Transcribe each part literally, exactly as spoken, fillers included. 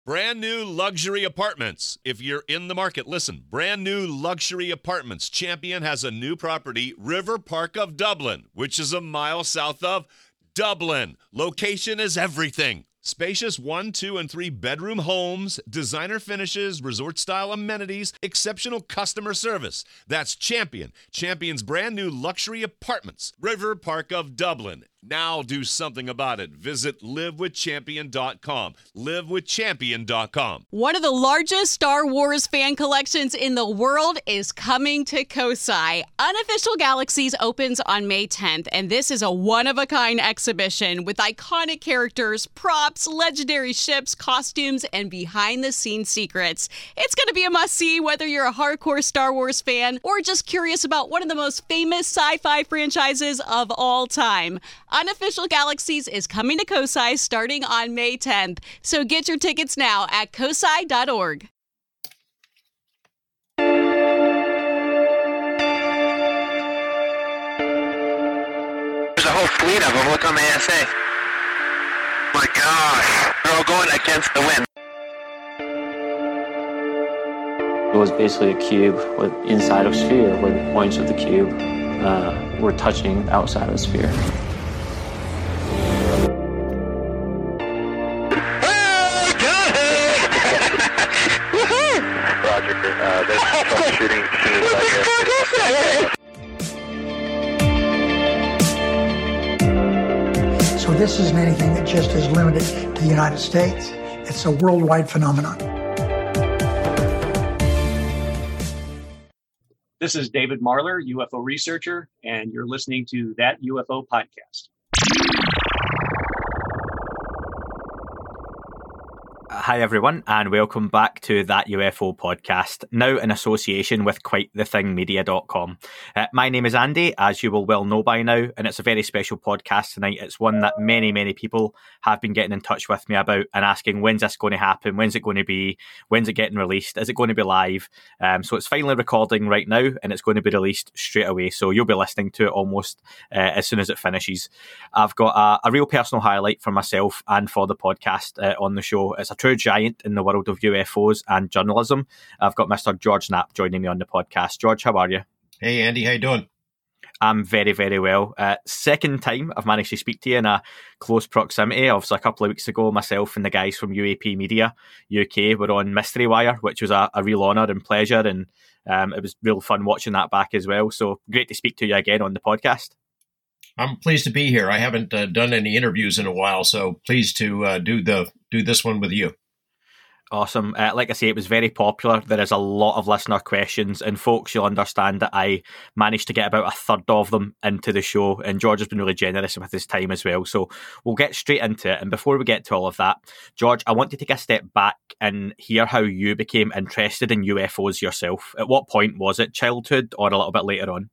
Brand new luxury apartments. If you're in the market, listen. Brand new luxury apartments. Champion has a new property, River Park of Dublin, which is a mile south of Dublin. Location is everything. Spacious one, two, and three bedroom homes, designer finishes, resort-style amenities, exceptional customer service. That's Champion. Champion's brand new luxury apartments. River Park of Dublin. Now do something about it. Visit live with champion dot com. live with champion dot com. One of the largest Star Wars fan collections in the world is coming to Kosai. Unofficial Galaxies opens on May tenth, and this is a one-of-a-kind exhibition with iconic characters, props, legendary ships, costumes, and behind-the-scenes secrets. It's going to be a must-see whether you're a hardcore Star Wars fan or just curious about one of the most famous sci-fi franchises of all time. Unofficial Galaxies is coming to Kosai starting on May tenth. So get your tickets now at kosai dot org. There's a whole fleet of them. Look on the A S A. Oh my gosh. They're all going against the wind. It was basically a cube with inside of a sphere where the points of the cube uh, were touching outside of the sphere. So this isn't anything that just is limited to the United States. It's a worldwide phenomenon. This is David Marler, U F O researcher, and you're listening to That U F O Podcast. Hi everyone, and welcome back to That U F O Podcast, now in association with quite the thing media dot com. Uh, my name is Andy, as you will well know by now, and it's a very special podcast tonight. It's one that many, many people have been getting in touch with me about and asking, when's this going to happen? When's it going to be? When's it getting released? Is it going to be live? Um, so it's finally recording right now, and it's going to be released straight away. So you'll be listening to it almost uh, as soon as it finishes. I've got a, a real personal highlight for myself and for the podcast uh, on the show. It's a true giant in the world of U F Os and journalism. I've got Mister George Knapp joining me on the podcast. George, how are you? Hey, Andy, how you doing? I'm very, very well. Uh, second time I've managed to speak to you in a close proximity. Obviously, a couple of weeks ago, myself and the guys from U A P Media U K were on Mystery Wire, which was a, a real honour and pleasure, and um, it was real fun watching that back as well. So great to speak to you again on the podcast. I'm pleased to be here. I haven't uh, done any interviews in a while, so pleased to uh, do the do this one with you. Awesome. Uh, like I say, it was very popular. There is a lot of listener questions, and folks, you'll understand that I managed to get about a third of them into the show, and George has been really generous with his time as well. So we'll get straight into it. And before we get to all of that, George, I want to take a step back and hear how you became interested in U F Os yourself. At what point was it? Childhood or a little bit later on?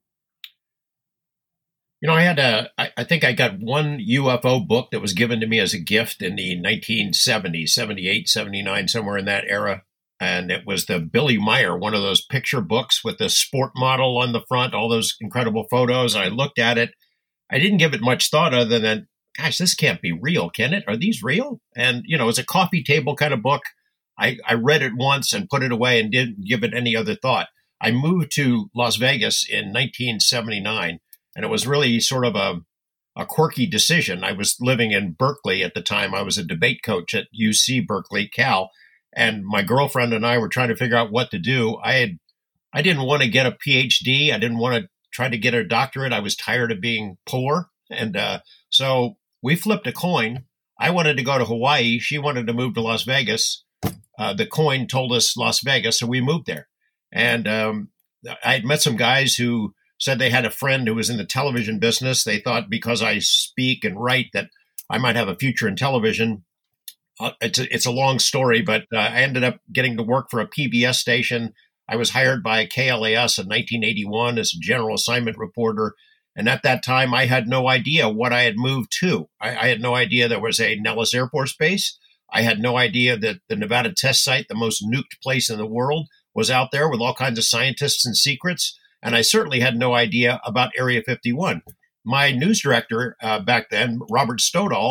You know, I had a, I, I think I got one U F O book that was given to me as a gift in the nineteen seventies, seventy-eight, seventy-nine, somewhere in that era. And it was the Billy Meyer, one of those picture books with the sport model on the front, all those incredible photos. I looked at it. I didn't give it much thought other than, gosh, this can't be real, can it? Are these real? And, you know, it's a coffee table kind of book. I, I read it once and put it away and didn't give it any other thought. I moved to Las Vegas in nineteen seventy-nine. And it was really sort of a, a quirky decision. I was living in Berkeley at the time. I was a debate coach at U C Berkeley, Cal, and my girlfriend and I were trying to figure out what to do. I had, I didn't want to get a P H D. I didn't want to try to get a doctorate. I was tired of being poor. And uh, so we flipped a coin. I wanted to go to Hawaii. She wanted to move to Las Vegas. Uh, the coin told us Las Vegas, so we moved there. And um, I had met some guys who said they had a friend who was in the television business. They thought because I speak and write that I might have a future in television. Uh, it's, a, it's a long story, but uh, I ended up getting to work for a P B S station. I was hired by K L A S in nineteen eighty-one as a general assignment reporter. And at that time, I had no idea what I had moved to. I, I had no idea there was a Nellis Air Force Base. I had no idea that the Nevada test site, the most nuked place in the world, was out there with all kinds of scientists and secrets. And I certainly had no idea about Area fifty-one. My news director uh, back then, Robert Stoddall,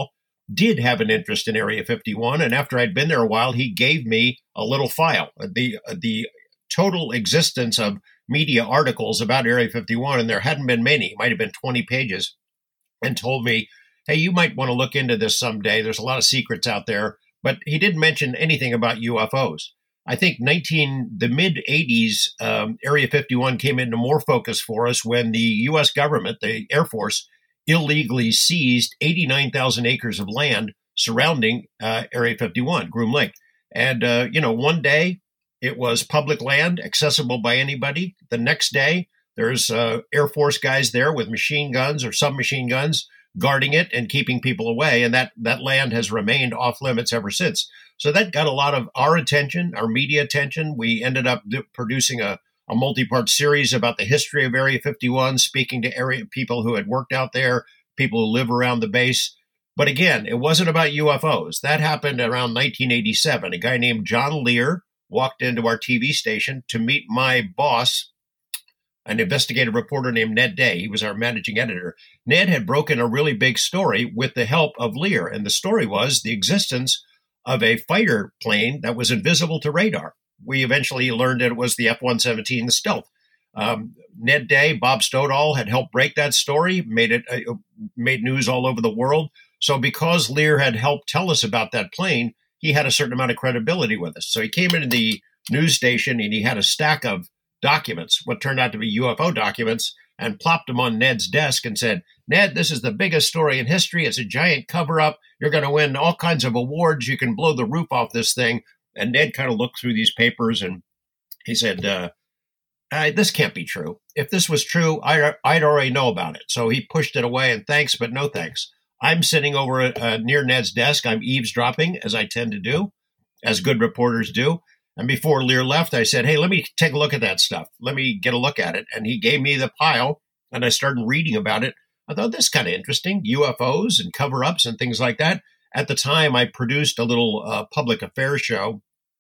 did have an interest in Area fifty-one. And after I'd been there a while, he gave me a little file, the the total existence of media articles about Area fifty-one, and there hadn't been many, it might have been twenty pages, and told me, hey, you might want to look into this someday. There's a lot of secrets out there. But he didn't mention anything about U F Os. I think nineteen the mid eighties, um, Area fifty-one came into more focus for us when the U S government, the Air Force, illegally seized eighty-nine thousand acres of land surrounding uh, Area fifty-one, Groom Lake. And, uh, you know, one day it was public land accessible by anybody. The next day, there's uh, Air Force guys there with machine guns or submachine guns guarding it and keeping people away. And that, that land has remained off limits ever since. So that got a lot of our attention, our media attention. We ended up do, producing a, a multi-part series about the history of Area fifty-one, speaking to area people who had worked out there, people who live around the base. But again, it wasn't about U F Os. That happened around nineteen eighty-seven. A guy named John Lear walked into our T V station to meet my boss, an investigative reporter named Ned Day. He was our managing editor. Ned had broken a really big story with the help of Lear. And the story was the existence of a fighter plane that was invisible to radar. We eventually learned that it was the F one seventeen, the Stealth. Um, Ned Day, Bob Stoddall had helped break that story, made it uh, made news all over the world. So because Lear had helped tell us about that plane, he had a certain amount of credibility with us. So he came into the news station and he had a stack of documents, what turned out to be U F O documents, and plopped them on Ned's desk and said, Ned, this is the biggest story in history. It's a giant cover-up. You're going to win all kinds of awards. You can blow the roof off this thing. And Ned kind of looked through these papers and he said, uh, I, this can't be true. If this was true, I, I'd already know about it. So he pushed it away and thanks, but no thanks. I'm sitting over uh, near Ned's desk. I'm eavesdropping, as I tend to do, as good reporters do. And before Lear left, I said, hey, let me take a look at that stuff. Let me get a look at it. And he gave me the pile, and I started reading about it. I thought, this is kind of interesting, U F Os and cover-ups and things like that. At the time, I produced a little uh, public affairs show,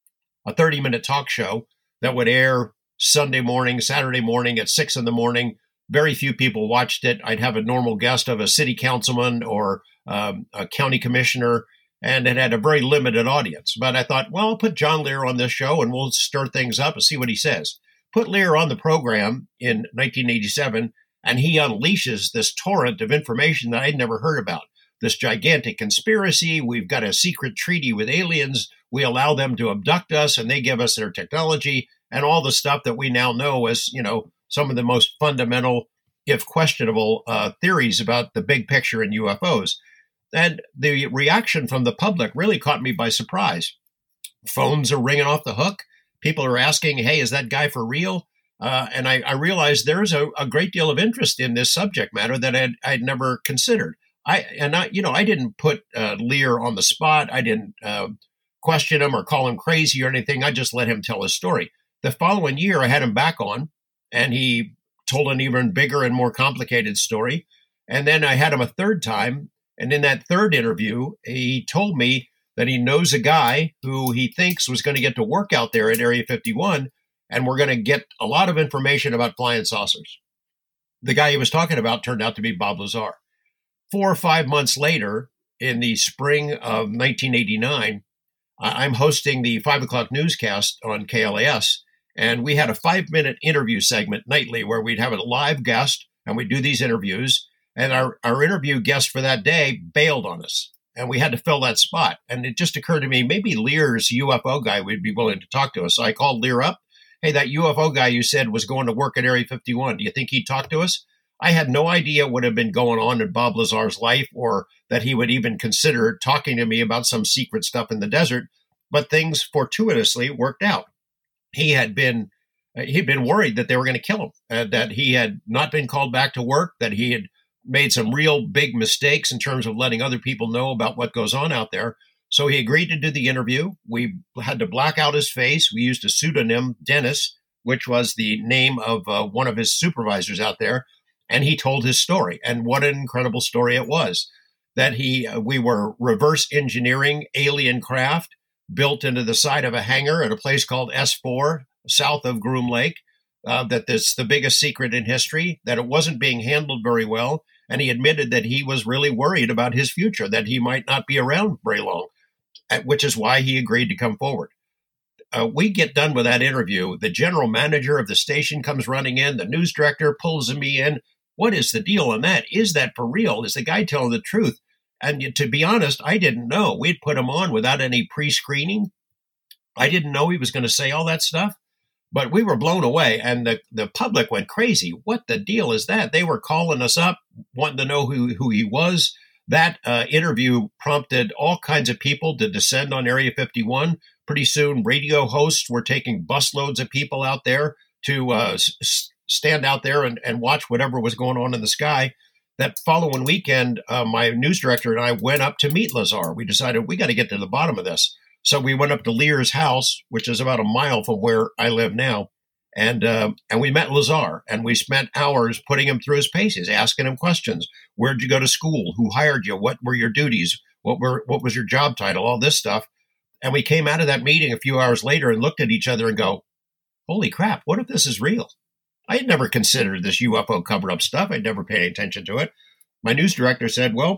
a thirty-minute talk show that would air Sunday morning, Saturday morning at six in the morning. Very few people watched it. I'd have a normal guest of a city councilman or um, a county commissioner, and it had a very limited audience. But I thought, well, I'll put John Lear on this show and we'll stir things up and see what he says. Put Lear on the program in nineteen eighty-seven, and he unleashes this torrent of information that I'd never heard about. This gigantic conspiracy. We've got a secret treaty with aliens. We allow them to abduct us and they give us their technology and all the stuff that we now know as, you know, some of the most fundamental, if questionable, uh, theories about the big picture in U F Os. And the reaction from the public really caught me by surprise. Phones are ringing off the hook. People are asking, hey, is that guy for real? Uh, and I, I realized there's a, a great deal of interest in this subject matter that I'd, I'd never considered. I and I, you know, I didn't put uh, Lear on the spot. I didn't uh, question him or call him crazy or anything. I just let him tell his story. The following year, I had him back on, and he told an even bigger and more complicated story. And then I had him a third time. And in that third interview, he told me that he knows a guy who he thinks was going to get to work out there at Area fifty-one, and we're going to get a lot of information about flying saucers. The guy he was talking about turned out to be Bob Lazar. Four or five months later, in the spring of nineteen eighty-nine, I'm hosting the five o'clock newscast on K L A S, and we had a five-minute interview segment nightly where we'd have a live guest, and we'd do these interviews. And our, our interview guest for that day bailed on us, and we had to fill that spot. And it just occurred to me, maybe Lear's U F O guy would be willing to talk to us. So I called Lear up. Hey, that U F O guy you said was going to work at Area fifty-one. Do you think he'd talk to us? I had no idea what had been going on in Bob Lazar's life or that he would even consider talking to me about some secret stuff in the desert. But things fortuitously worked out. He had been he'd been worried that they were going to kill him, uh, that he had not been called back to work, that he had made some real big mistakes in terms of letting other people know about what goes on out there. So he agreed to do the interview. We had to black out his face. We used a pseudonym, Dennis, which was the name of uh, one of his supervisors out there. And he told his story. And what an incredible story it was, that he uh, we were reverse engineering alien craft built into the side of a hangar at a place called S four, south of Groom Lake, uh, that that's the biggest secret in history, that it wasn't being handled very well. And he admitted that he was really worried about his future, that he might not be around very long, which is why he agreed to come forward. Uh, we get done with that interview. The general manager of the station comes running in. The news director pulls me in. What is the deal on that? Is that for real? Is the guy telling the truth? And to be honest, I didn't know. We'd put him on without any pre-screening. I didn't know he was going to say all that stuff. But we were blown away, and the, the public went crazy. What the deal is that? They were calling us up, wanting to know who, who he was. That uh, interview prompted all kinds of people to descend on Area fifty-one. Pretty soon, radio hosts were taking busloads of people out there to uh, s- stand out there and, and watch whatever was going on in the sky. That following weekend, uh, my news director and I went up to meet Lazar. We decided we got to get to the bottom of this. So we went up to Lear's house, which is about a mile from where I live now, and uh, and we met Lazar, and we spent hours putting him through his paces, asking him questions. Where'd you go to school? Who hired you? What were your duties? What were what was your job title? All this stuff. And we came out of that meeting a few hours later and looked at each other and go, holy crap, what if this is real? I had never considered this U F O cover-up stuff. I'd never paid attention to it. My news director said, well,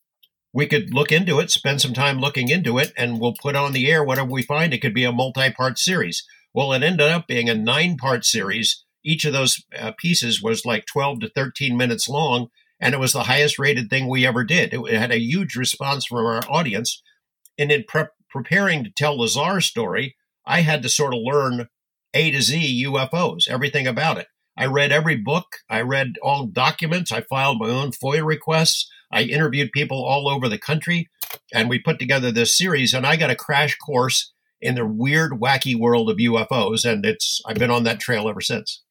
we could look into it, spend some time looking into it, and we'll put on the air whatever we find. It could be a multi-part series. Well, it ended up being a nine-part series. Each of those uh, pieces was like twelve to thirteen minutes long, and it was the highest-rated thing we ever did. It, it had a huge response from our audience. And in pre- preparing to tell Lazar's story, I had to sort of learn A to Z U F Os, everything about it. I read every book. I read all documents. I filed my own FOIA requests. I interviewed people all over the country, and we put together this series, and I got a crash course in the weird, wacky world of U F Os, and it's I've been on that trail ever since.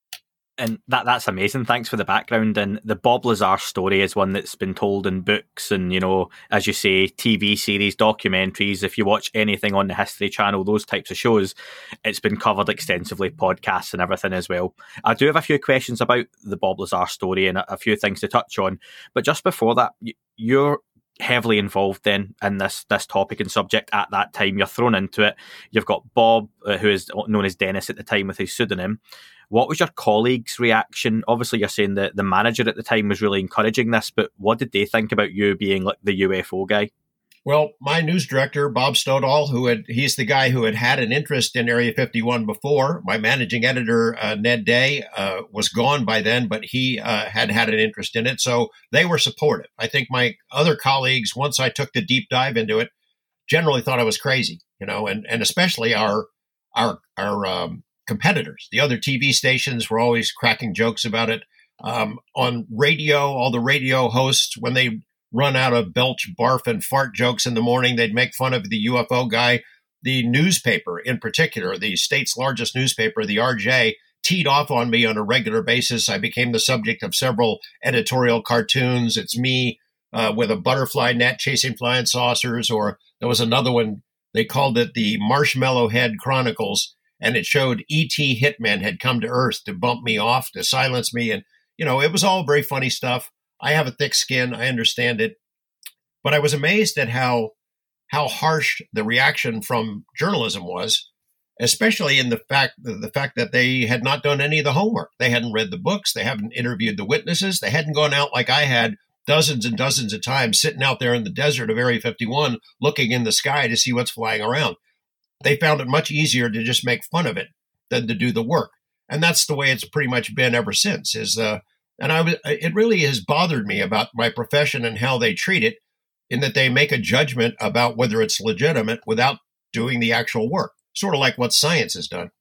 And that that's amazing. Thanks for the background. And the Bob Lazar story is one that's been told in books and, you know, as you say, T V series, documentaries. If you watch anything on the History Channel, those types of shows, it's been covered extensively, podcasts and everything as well. I do have a few questions about the Bob Lazar story and a, a few things to touch on. But just before that, you're heavily involved then in this this topic and subject at that time. You're thrown into it. You've got Bob, uh, who is known as Dennis at the time with his pseudonym. What was your colleagues' reaction? Obviously, you're saying that the manager at the time was really encouraging this, but what did they think about you being like the U F O guy? Well, my news director, Bob Stoddall, who had he's the guy who had had an interest in Area fifty-one before. My managing editor, uh, Ned Day, uh, was gone by then, but he uh, had had an interest in it. So they were supportive. I think my other colleagues, once I took the deep dive into it, generally thought I was crazy, you know, and, and especially our our our um, competitors. The other T V stations were always cracking jokes about it. Um, on radio, all the radio hosts, when they run out of belch, barf, and fart jokes in the morning, they'd make fun of the U F O guy. The newspaper, in particular, the state's largest newspaper, the R J, teed off on me on a regular basis. I became the subject of several editorial cartoons. It's me uh, with a butterfly net chasing flying saucers, or there was another one, they called it the Marshmallow Head Chronicles, and it showed E T hitmen had come to Earth to bump me off, to silence me. And, you know, it was all very funny stuff. I have a thick skin. I understand it. But I was amazed at how how harsh the reaction from journalism was, especially in the fact the fact that they had not done any of the homework. They hadn't read the books. They hadn't interviewed the witnesses. They hadn't gone out like I had dozens and dozens of times, sitting out there in the desert of Area fifty-one, looking in the sky to see what's flying around. They found it much easier to just make fun of it than to do the work. And that's the way it's pretty much been ever since, is uh, And I was, it really has bothered me about my profession and how they treat it, in that they make a judgment about whether it's legitimate without doing the actual work, sort of like what science has done.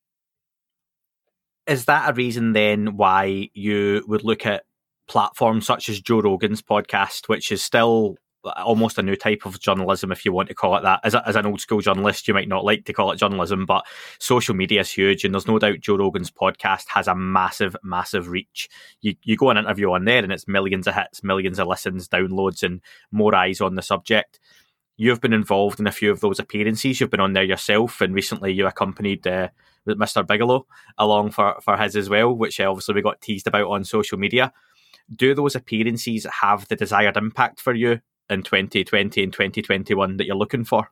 Is that a reason then why you would look at platforms such as Joe Rogan's podcast, which is still almost a new type of journalism, if you want to call it that? As, a, as an old school journalist, you might not like to call it journalism, but social media is huge, and there's no doubt Joe Rogan's podcast has a massive, massive reach. You you go and interview on there and it's millions of hits, millions of listens, downloads, and more eyes on the subject. You've been involved in a few of those appearances. You've been on there yourself, and recently you accompanied uh, Mister Bigelow along for, for his as well, which obviously we got teased about on social media. Do those appearances have the desired impact for you in twenty twenty and twenty twenty-one that you're looking for?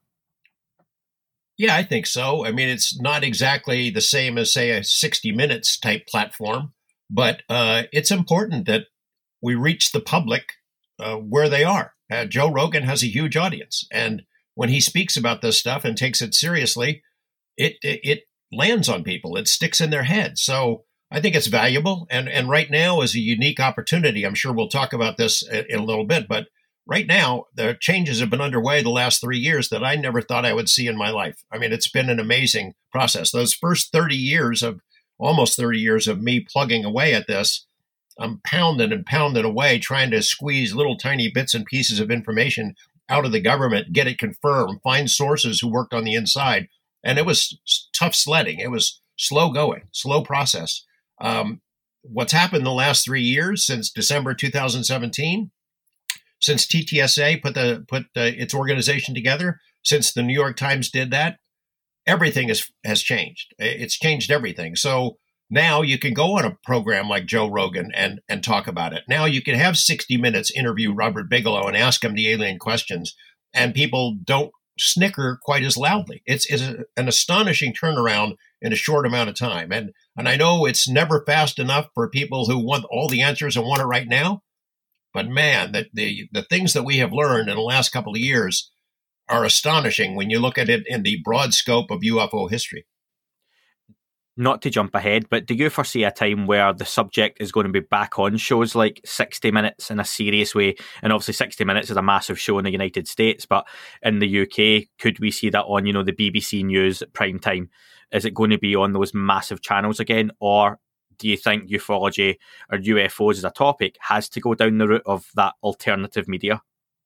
Yeah, I think so. I mean, it's not exactly the same as, say, a sixty minutes type platform, but uh, it's important that we reach the public uh, where they are. Uh, Joe Rogan has a huge audience, and when he speaks about this stuff and takes it seriously, it, it it lands on people. It sticks in their head. So I think it's valuable, and and right now is a unique opportunity. I'm sure we'll talk about this in, in a little bit, but right now the changes have been underway the last three years that I never thought I would see in my life. I mean, it's been an amazing process. Those first thirty years of almost thirty years of me plugging away at this, I'm pounding and pounding away, trying to squeeze little tiny bits and pieces of information out of the government, get it confirmed, find sources who worked on the inside. And it was tough sledding. It was slow going, slow process. Um, what's happened the last three years since December two thousand seventeen, since T T S A put the put the, its organization together, since the New York Times did that, everything is, has changed. It's changed everything. So now you can go on a program like Joe Rogan and, and talk about it. Now you can have sixty minutes interview Robert Bigelow and ask him the alien questions, and people don't snicker quite as loudly. It's, it's a, an astonishing turnaround in a short amount of time. And and I know it's never fast enough for people who want all the answers and want it right now. But man, the, the, the things that we have learned in the last couple of years are astonishing when you look at it in the broad scope of U F O history. Not to jump ahead, but do you foresee a time where the subject is going to be back on shows like sixty minutes in a serious way? And obviously sixty minutes is a massive show in the United States, but in the U K, could we see that on, you know, the B B C News at prime time? Is it going to be on those massive channels again? Or do you think ufology or U F Os as a topic has to go down the route of that alternative media?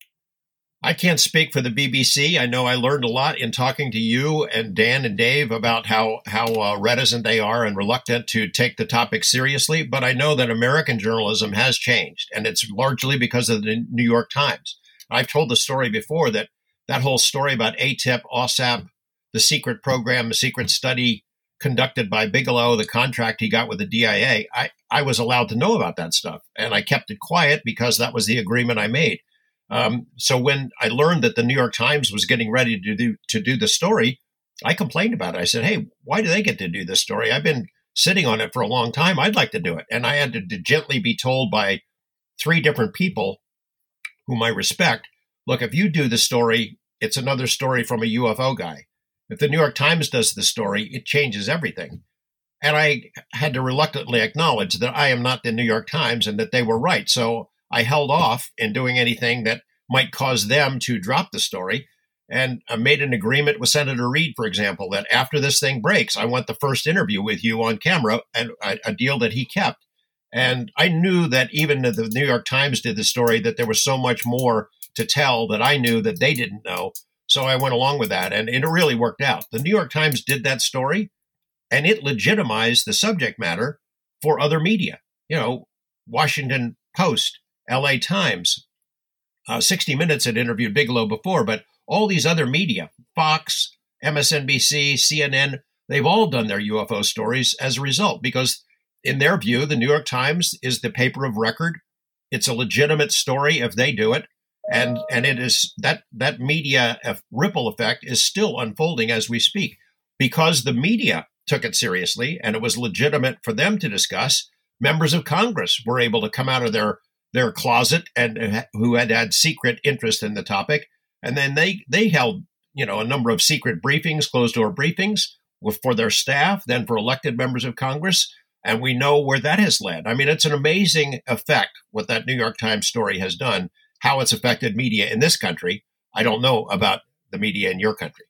I can't speak for the B B C. I know I learned a lot in talking to you and Dan and Dave about how how uh, reticent they are and reluctant to take the topic seriously. But I know that American journalism has changed, and it's largely because of the New York Times. I've told the story before that that whole story about A T I P, OSAP, the secret program, the secret study conducted by Bigelow, the contract he got with the D I A, I, I was allowed to know about that stuff. And I kept it quiet because that was the agreement I made. Um, so when I learned that the New York Times was getting ready to do to do the story, I complained about it. I said, hey, why do they get to do this story? I've been sitting on it for a long time. I'd like to do it. And I had to, to gently be told by three different people whom I respect, look, if you do the story, it's another story from a U F O guy. If the New York Times does the story, it changes everything. And I had to reluctantly acknowledge that I am not the New York Times and that they were right. So I held off in doing anything that might cause them to drop the story. And I made an agreement with Senator Reid, for example, that after this thing breaks, I want the first interview with you on camera, and a, a deal that he kept. And I knew that even if the New York Times did the story, that there was so much more to tell that I knew that they didn't know. So I went along with that, and it really worked out. The New York Times did that story, and it legitimized the subject matter for other media. You know, Washington Post, L A Times, uh, sixty minutes had interviewed Bigelow before, but all these other media, Fox, M S N B C, C N N, they've all done their U F O stories as a result, because in their view, the New York Times is the paper of record. It's a legitimate story if they do it. And and it is that that media ripple effect is still unfolding as we speak, because the media took it seriously and it was legitimate for them to discuss. Members of Congress were able to come out of their their closet and who had had secret interest in the topic. And then they, they held, you know, a number of secret briefings, closed door briefings with, for their staff, then for elected members of Congress. And we know where that has led. I mean, it's an amazing effect what that New York Times story has done, how it's affected media in this country. I don't know about the media in your country.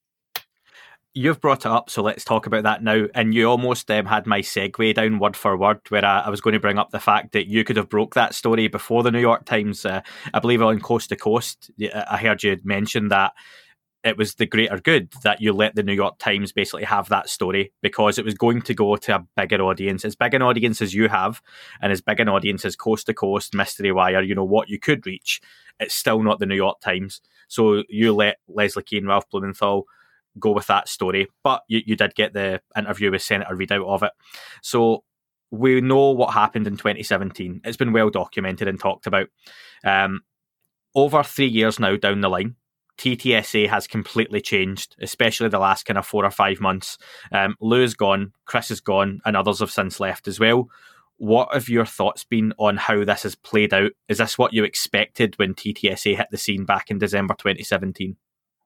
You've brought it up, so let's talk about that now. And you almost um, had my segue down word for word, where I, I was going to bring up the fact that you could have broke that story before the New York Times. Uh, I believe on Coast to Coast, I heard you mention that it was the greater good that you let the New York Times basically have that story, because it was going to go to a bigger audience, as big an audience as you have, and as big an audience as Coast to Coast, Mystery Wire, you know, what you could reach. It's still not the New York Times. So you let Leslie Kean, Ralph Blumenthal go with that story, but you, you did get the interview with Senator Reid out of it. So we know what happened in twenty seventeen. It's been well documented and talked about. Um, over three years now down the line, T T S A has completely changed, especially the last kind of four or five months. Um, Lou's gone, Chris is gone, and others have since left as well. What have your thoughts been on how this has played out? Is this what you expected when T T S A hit the scene back in December twenty seventeen?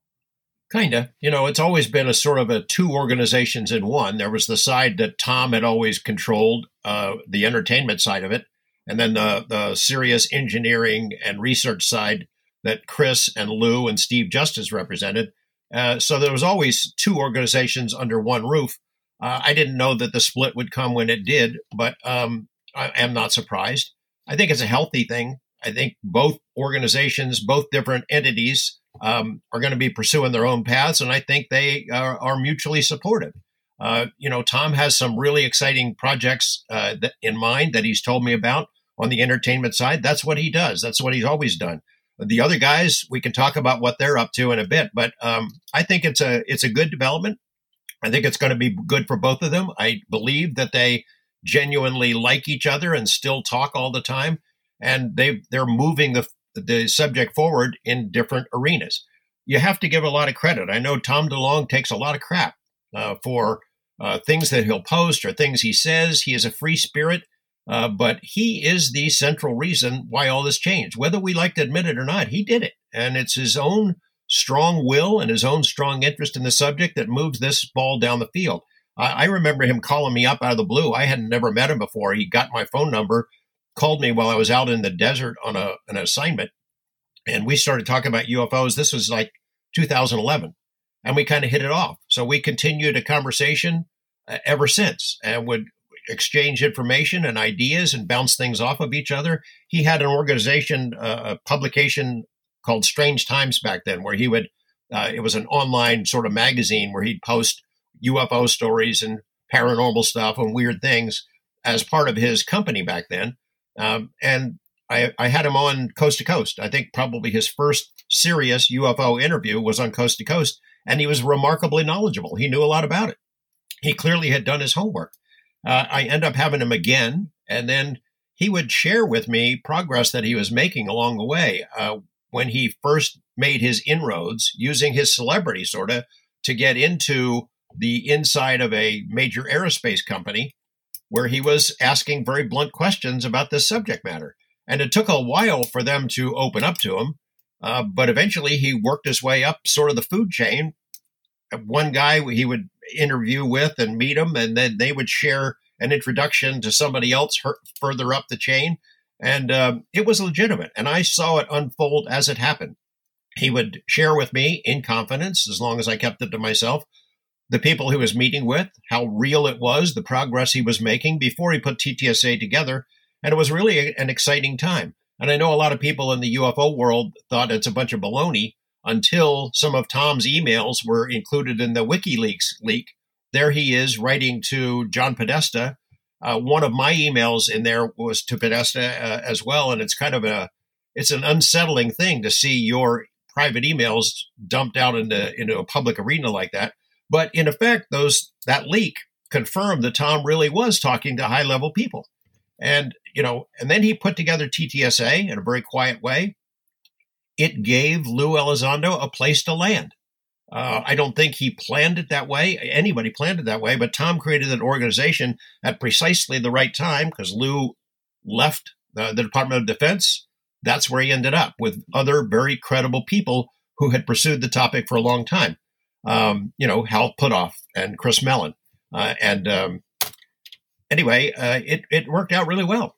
Kinda. You know, it's always been a sort of a two organizations in one. There was the side that Tom had always controlled, uh, the entertainment side of it, and then the, the serious engineering and research side that Chris and Lou and Steve Justice represented. Uh, so there was always two organizations under one roof. Uh, I didn't know that the split would come when it did, but um, I am not surprised. I think it's a healthy thing. I think both organizations, both different entities um, are going to be pursuing their own paths, and I think they are, are mutually supportive. Uh, you know, Tom has some really exciting projects uh, that, in mind that he's told me about on the entertainment side. That's what he does. That's what he's always done. The other guys, we can talk about what they're up to in a bit, but um, I think it's a it's a good development. I think it's going to be good for both of them. I believe that they genuinely like each other and still talk all the time, and they they're moving the the subject forward in different arenas. You have to give a lot of credit. I know Tom DeLonge takes a lot of crap uh, for uh, things that he'll post or things he says. He is a free spirit, uh, but he is the central reason why all this changed. Whether we like to admit it or not, he did it, and it's his own strong will and his own strong interest in the subject that moves this ball down the field. I, I remember him calling me up out of the blue. I had never met him before. He got my phone number, called me while I was out in the desert on a, an assignment, and we started talking about U F Os. This was like two thousand eleven, and we kind of hit it off. So we continued a conversation uh, ever since and would exchange information and ideas and bounce things off of each other. He had an organization, uh, a publication called Strange Times back then, where he would, uh, it was an online sort of magazine where he'd post U F O stories and paranormal stuff and weird things as part of his company back then. Um, and I, I had him on Coast to Coast. I think probably his first serious U F O interview was on Coast to Coast, and he was remarkably knowledgeable. He knew a lot about it. He clearly had done his homework. Uh, I end up having him again, and then he would share with me progress that he was making along the way. Uh, when he first made his inroads using his celebrity sort of to get into the inside of a major aerospace company where he was asking very blunt questions about this subject matter. And it took a while for them to open up to him. Uh, but eventually he worked his way up sort of the food chain. One guy he would interview with and meet him, and then they would share an introduction to somebody else further up the chain. And um, it was legitimate, and I saw it unfold as it happened. He would share with me in confidence, as long as I kept it to myself, the people he was meeting with, how real it was, the progress he was making before he put T T S A together. And it was really a, an exciting time. And I know a lot of people in the U F O world thought it's a bunch of baloney until some of Tom's emails were included in the WikiLeaks leak. There he is writing to John Podesta. Uh, one of my emails in there was to Podesta uh, as well, and it's kind of a, it's an unsettling thing to see your private emails dumped out into into a public arena like that. But in effect, those that leak confirmed that Tom really was talking to high level people, and you know, and then he put together T T S A in a very quiet way. It gave Lou Elizondo a place to land. Uh, I don't think he planned it that way. Anybody planned it that way, but Tom created an organization at precisely the right time because Lou left the, the Department of Defense. That's where he ended up with other very credible people who had pursued the topic for a long time. Um, you know, Hal Puthoff and Chris Mellon. Uh, and um, anyway, uh, it, it worked out really well.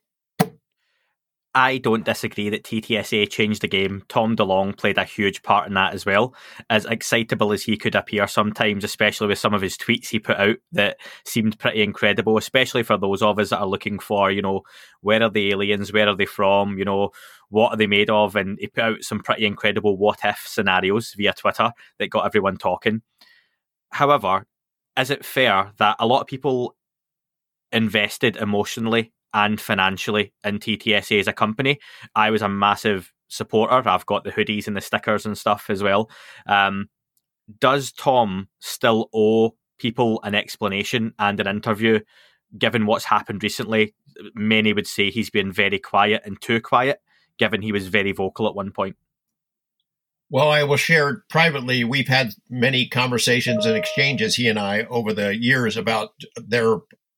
I don't disagree that T T S A changed the game. Tom DeLonge played a huge part in that as well. As excitable as he could appear sometimes, especially with some of his tweets he put out that seemed pretty incredible, especially for those of us that are looking for, you know, where are the aliens? Where are they from? You know, what are they made of? And he put out some pretty incredible what-if scenarios via Twitter that got everyone talking. However, is it fair that a lot of people invested emotionally and financially in T T S A as a company? I was a massive supporter. I've got the hoodies and the stickers and stuff as well. Um, does Tom still owe people an explanation and an interview, given what's happened recently? Many would say he's been very quiet and too quiet, given he was very vocal at one point. Well, I will share privately, we've had many conversations and exchanges, he and I, over the years about their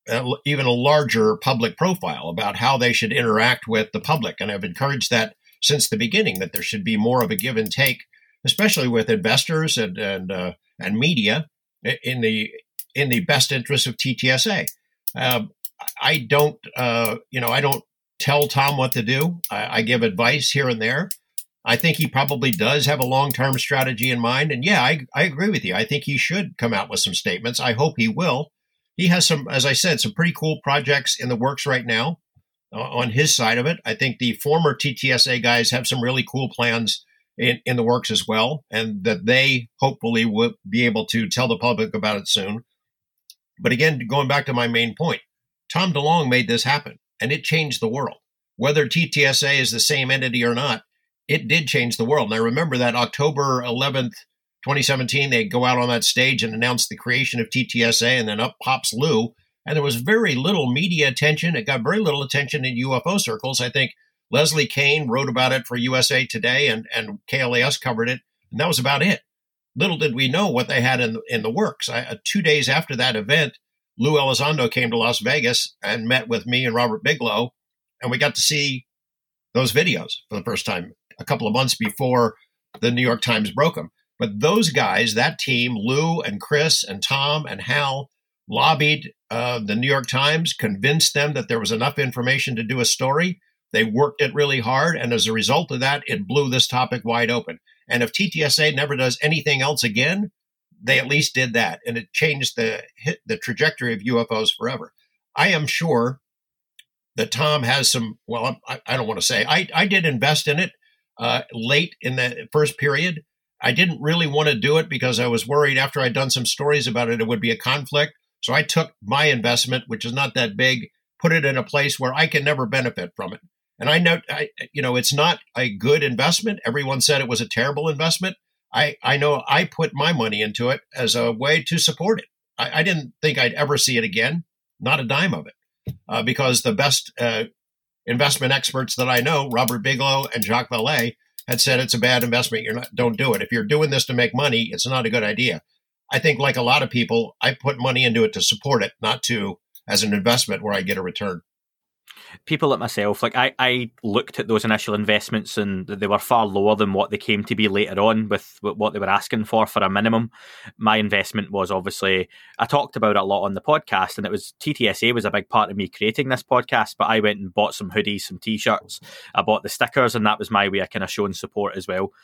uh, even a larger public profile about how they should interact with the public. And I've encouraged that since the beginning, that there should be more of a give and take, especially with investors and and uh, and media, in the in the best interest of T T S A. Uh, I don't, uh, you know, I don't tell Tom what to do. I, I give advice here and there. I think he probably does have a long-term strategy in mind. And yeah, I, I agree with you. I think he should come out with some statements. I hope he will. He has some, as I said, some pretty cool projects in the works right now uh, on his side of it. I think the former T T S A guys have some really cool plans in, in the works as well, and that they hopefully will be able to tell the public about it soon. But again, going back to my main point, Tom DeLonge made this happen, and it changed the world. Whether T T S A is the same entity or not, it did change the world. And I remember that October eleventh, twenty seventeen, they go out on that stage and announce the creation of T T S A, and then up pops Lou. And there was very little media attention. It got very little attention in U F O circles. I think Leslie Kane wrote about it for U S A Today, and, and K L A S covered it, and that was about it. Little did we know what they had in, in the works. I, uh, two days after that event, Lou Elizondo came to Las Vegas and met with me and Robert Bigelow, and we got to see those videos for the first time a couple of months before the New York Times broke them. But those guys, that team, Lou and Chris and Tom and Hal, lobbied uh, the New York Times, convinced them that there was enough information to do a story. They worked it really hard, and as a result of that, it blew this topic wide open. And if T T S A never does anything else again, they at least did that, and it changed the the trajectory of U F Os forever. I am sure that Tom has some, well, I, I don't want to say, I, I did invest in it uh, late in the first period. I didn't really want to do it because I was worried after I'd done some stories about it, it would be a conflict. So I took my investment, which is not that big, put it in a place where I can never benefit from it. And I know, I, you know, it's not a good investment. Everyone said it was a terrible investment. I, I know I put my money into it as a way to support it. I, I didn't think I'd ever see it again, not a dime of it, uh, because the best uh, investment experts that I know, Robert Bigelow and Jacques Vallée, had said it's a bad investment. You're not, don't do it. If you're doing this to make money, it's not a good idea. I think, like a lot of people, I put money into it to support it, not to as an investment where I get a return. People like myself, like I, I looked at those initial investments and they were far lower than what they came to be later on with, with what they were asking for for a minimum. My investment was obviously, I talked about it a lot on the podcast, and it was T T S A was a big part of me creating this podcast, but I went and bought some hoodies, some t-shirts, I bought the stickers, and that was my way of kind of showing support as well.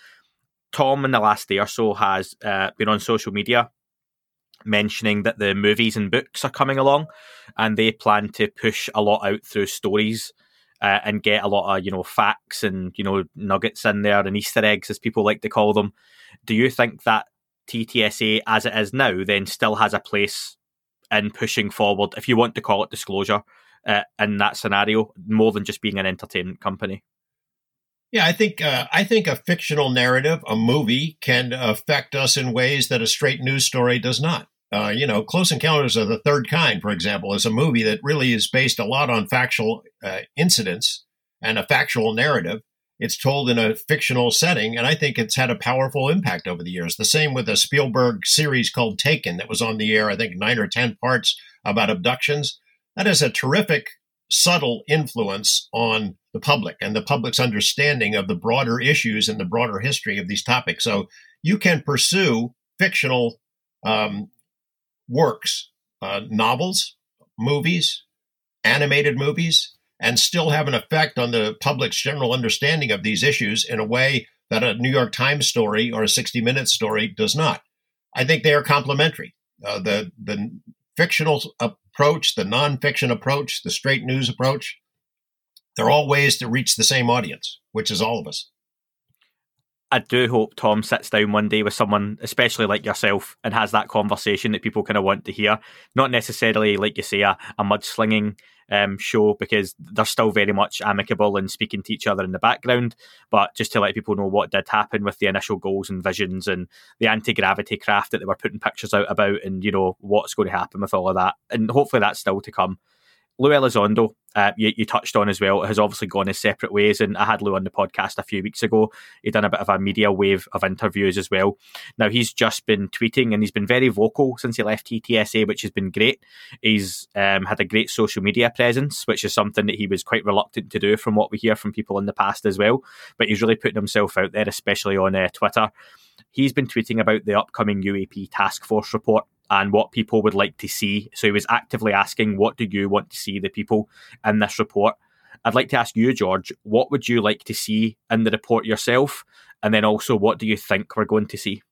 Tom in the last day or so has uh, been on social media mentioning that the movies and books are coming along, and they plan to push a lot out through stories uh, and get a lot of, you know, facts and, you know, nuggets in there and Easter eggs, as people like to call them. Do you think that T T S A, as it is now, then still has a place in pushing forward, if you want to call it disclosure, uh, in that scenario, more than just being an entertainment company? Yeah, I think uh, I think a fictional narrative, a movie, can affect us in ways that a straight news story does not. Uh, you know, Close Encounters of the Third Kind, for example, is a movie that really is based a lot on factual uh, incidents and a factual narrative. It's told in a fictional setting, and I think it's had a powerful impact over the years. The same with a Spielberg series called Taken that was on the air, I think, nine or ten parts about abductions. That is a terrific, subtle influence on the public and the public's understanding of the broader issues and the broader history of these topics. So you can pursue fictional um, works, uh, novels, movies, animated movies, and still have an effect on the public's general understanding of these issues in a way that a New York Times story or a sixty minutes story does not. I think they are complementary. Uh, the, the fictional approach, the nonfiction approach, the straight news approach, they're all ways to reach the same audience, which is all of us. I do hope Tom sits down one day with someone, especially like yourself, and has that conversation that people kind of want to hear. Not necessarily, like you say, a, a mudslinging um, show, because they're still very much amicable and speaking to each other in the background, but just to let people know what did happen with the initial goals and visions and the anti-gravity craft that they were putting pictures out about, and, you know, what's going to happen with all of that. And hopefully that's still to come. Lou Elizondo, uh, you, you touched on as well, has obviously gone his separate ways. And I had Lou on the podcast a few weeks ago. He'd done a bit of a media wave of interviews as well. Now, he's just been tweeting and he's been very vocal since he left T T S A, which has been great. He's um, had a great social media presence, which is something that he was quite reluctant to do from what we hear from people in the past as well. But he's really putting himself out there, especially on uh, Twitter. He's been tweeting about the upcoming U A P task force report and what people would like to see. So he was actively asking, what do you want to see the people in this report? I'd like to ask you, George, what would you like to see in the report yourself? And then also, what do you think we're going to see?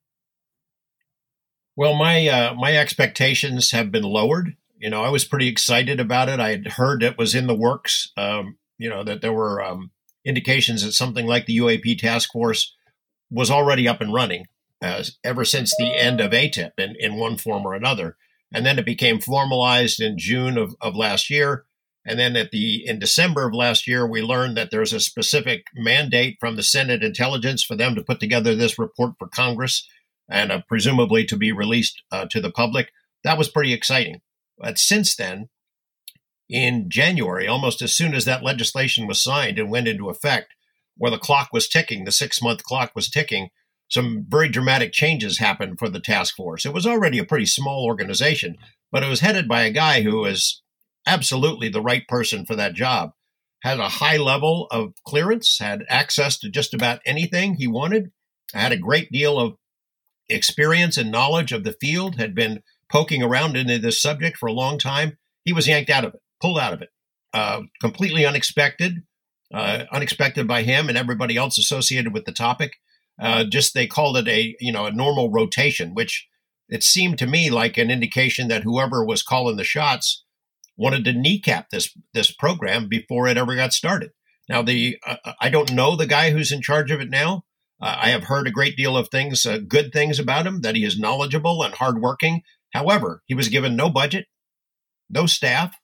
Well, my uh, my expectations have been lowered. You know, I was pretty excited about it. I had heard it was in the works, um, you know, that there were um, indications that something like the U A P task force was already up and running uh, ever since the end of A T I P in, in one form or another. And then it became formalized in June of, of last year. And then at the in December of last year, we learned that there's a specific mandate from the Senate Intelligence for them to put together this report for Congress and uh, presumably to be released uh, to the public. That was pretty exciting. But since then, in January, almost as soon as that legislation was signed and went into effect, where the clock was ticking, the six-month clock was ticking, some very dramatic changes happened for the task force. It was already a pretty small organization, but it was headed by a guy who was absolutely the right person for that job, had a high level of clearance, had access to just about anything he wanted, had a great deal of experience and knowledge of the field, had been poking around into this subject for a long time. He was yanked out of it, pulled out of it, uh, completely unexpected. Uh, unexpected by him and everybody else associated with the topic. Uh, just they called it a you know a normal rotation, which it seemed to me like an indication that whoever was calling the shots wanted to kneecap this this program before it ever got started. Now, the uh, I don't know the guy who's in charge of it now. Uh, I have heard a great deal of things, uh, good things about him, that he is knowledgeable and hardworking. However, he was given no budget, no staff,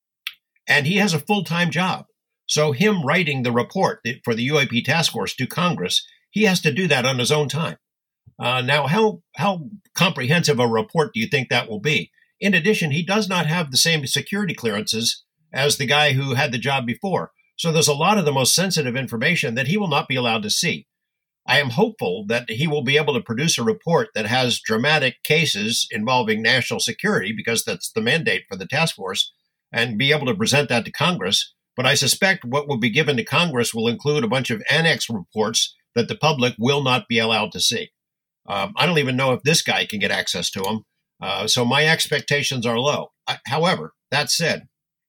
and he has a full-time job. So him writing the report for the U A P task force to Congress, he has to do that on his own time. Uh, now, how how comprehensive a report do you think that will be? In addition, he does not have the same security clearances as the guy who had the job before. So there's a lot of the most sensitive information that he will not be allowed to see. I am hopeful that he will be able to produce a report that has dramatic cases involving national security, because that's the mandate for the task force, and be able to present that to Congress. But I suspect what will be given to Congress will include a bunch of annex reports that the public will not be allowed to see. Um, I don't even know if this guy can get access to them. Uh, so my expectations are low. I, however, that said,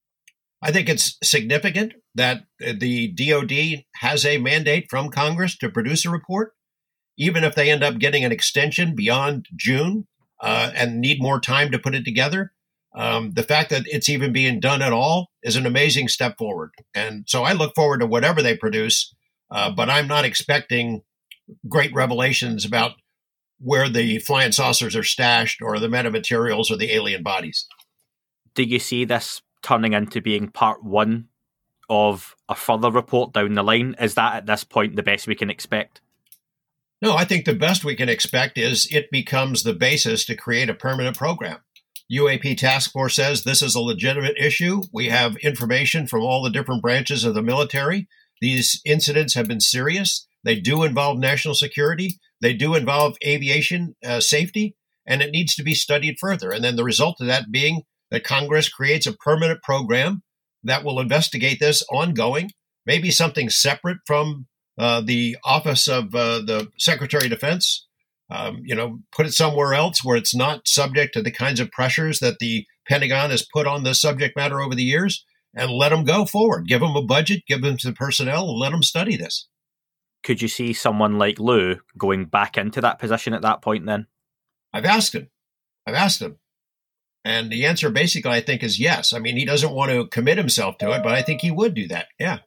I think it's significant that the D O D has a mandate from Congress to produce a report, even if they end up getting an extension beyond June uh, and need more time to put it together. Um, the fact that it's even being done at all is an amazing step forward. And so I look forward to whatever they produce, uh, but I'm not expecting great revelations about where the flying saucers are stashed or the metamaterials or the alien bodies. Do you see this turning into being part one of a further report down the line? Is that at this point the best we can expect? No, I think the best we can expect is it becomes the basis to create a permanent program. U A P Task Force says this is a legitimate issue. We have information from all the different branches of the military. These incidents have been serious. They do involve national security. They do involve aviation uh, safety, and it needs to be studied further. And then the result of that being that Congress creates a permanent program that will investigate this ongoing, maybe something separate from uh, the Office of uh, the Secretary of Defense. Um, you know, put it somewhere else where it's not subject to the kinds of pressures that the Pentagon has put on this subject matter over the years, and let them go forward. Give them a budget, give them the personnel, and let them study this. Could you see someone like Lou going back into that position at that point then? I've asked him. I've asked him. And the answer basically, I think, is yes. I mean, he doesn't want to commit himself to it, but I think he would do that. Yeah.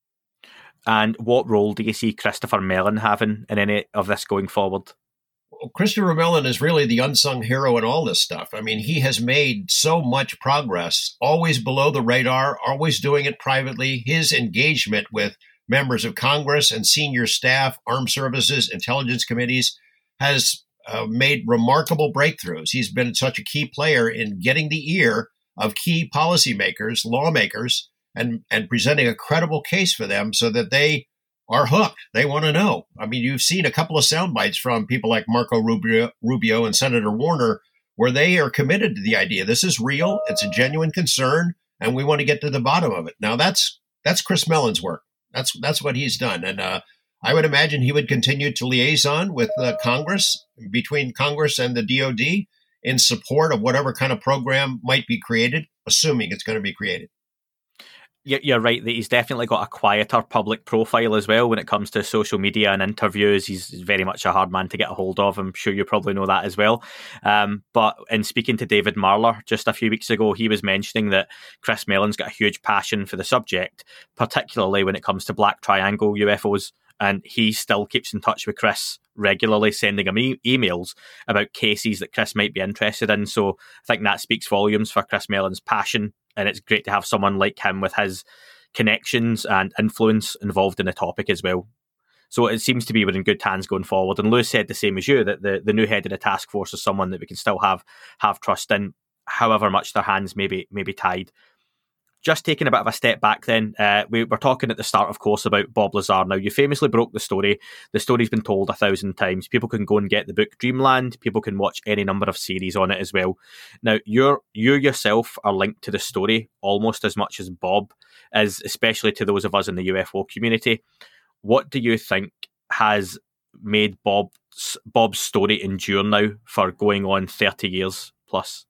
And what role do you see Christopher Mellon having in any of this going forward? Well, Christopher Mellon is really the unsung hero in all this stuff. I mean, he has made so much progress, always below the radar, always doing it privately. His engagement with members of Congress and senior staff, armed services, intelligence committees has uh, made remarkable breakthroughs. He's been such a key player in getting the ear of key policymakers, lawmakers, and, and presenting a credible case for them so that they are hooked. They want to know. I mean, you've seen a couple of sound bites from people like Marco Rubio, Rubio and Senator Warner, where they are committed to the idea. This is real. It's a genuine concern, and we want to get to the bottom of it. Now, that's that's Chris Mellon's work. That's that's what he's done. And uh, I would imagine he would continue to liaison with uh, Congress, between Congress and the D O D, in support of whatever kind of program might be created, assuming it's going to be created. You're right that he's definitely got a quieter public profile as well when it comes to social media and interviews. He's very much a hard man to get a hold of. I'm sure you probably know that as well. Um, but in speaking to David Marler just a few weeks ago, he was mentioning that Chris Mellon's got a huge passion for the subject, particularly when it comes to Black Triangle U F Os. And he still keeps in touch with Chris regularly, sending him e- emails about cases that Chris might be interested in. So I think that speaks volumes for Chris Mellon's passion. And it's great to have someone like him with his connections and influence involved in the topic as well. So it seems to be we're in good hands going forward. And Lewis said the same as you, that the, the new head of the task force is someone that we can still have have trust in, however much their hands may be, may be tied. Just taking a bit of a step back then, uh, we were talking at the start, of course, about Bob Lazar. Now, you famously broke the story. The story's been told a thousand times. People can go and get the book Dreamland. People can watch any number of series on it as well. Now, you're, you yourself are linked to the story almost as much as Bob is, especially to those of us in the U F O community. What do you think has made Bob's, Bob's story endure now for going on thirty years plus?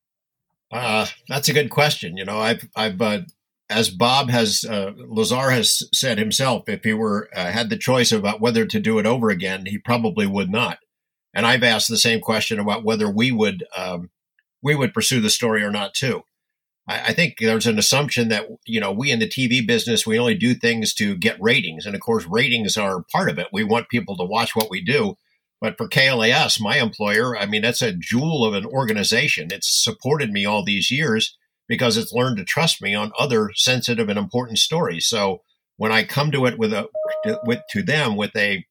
Uh, that's a good question. You know, I've, I've, uh, as Bob has, uh, Lazar has said himself, if he were, uh, had the choice about whether to do it over again, he probably would not. And I've asked the same question about whether we would, um, we would pursue the story or not too. I, I think there's an assumption that, you know, we in the T V business, we only do things to get ratings. And of course, ratings are part of it. We want people to watch what we do. But for K L A S, my employer, I mean, that's a jewel of an organization. It's supported me all these years because it's learned to trust me on other sensitive and important stories. So when I come to it with a, with, to them with a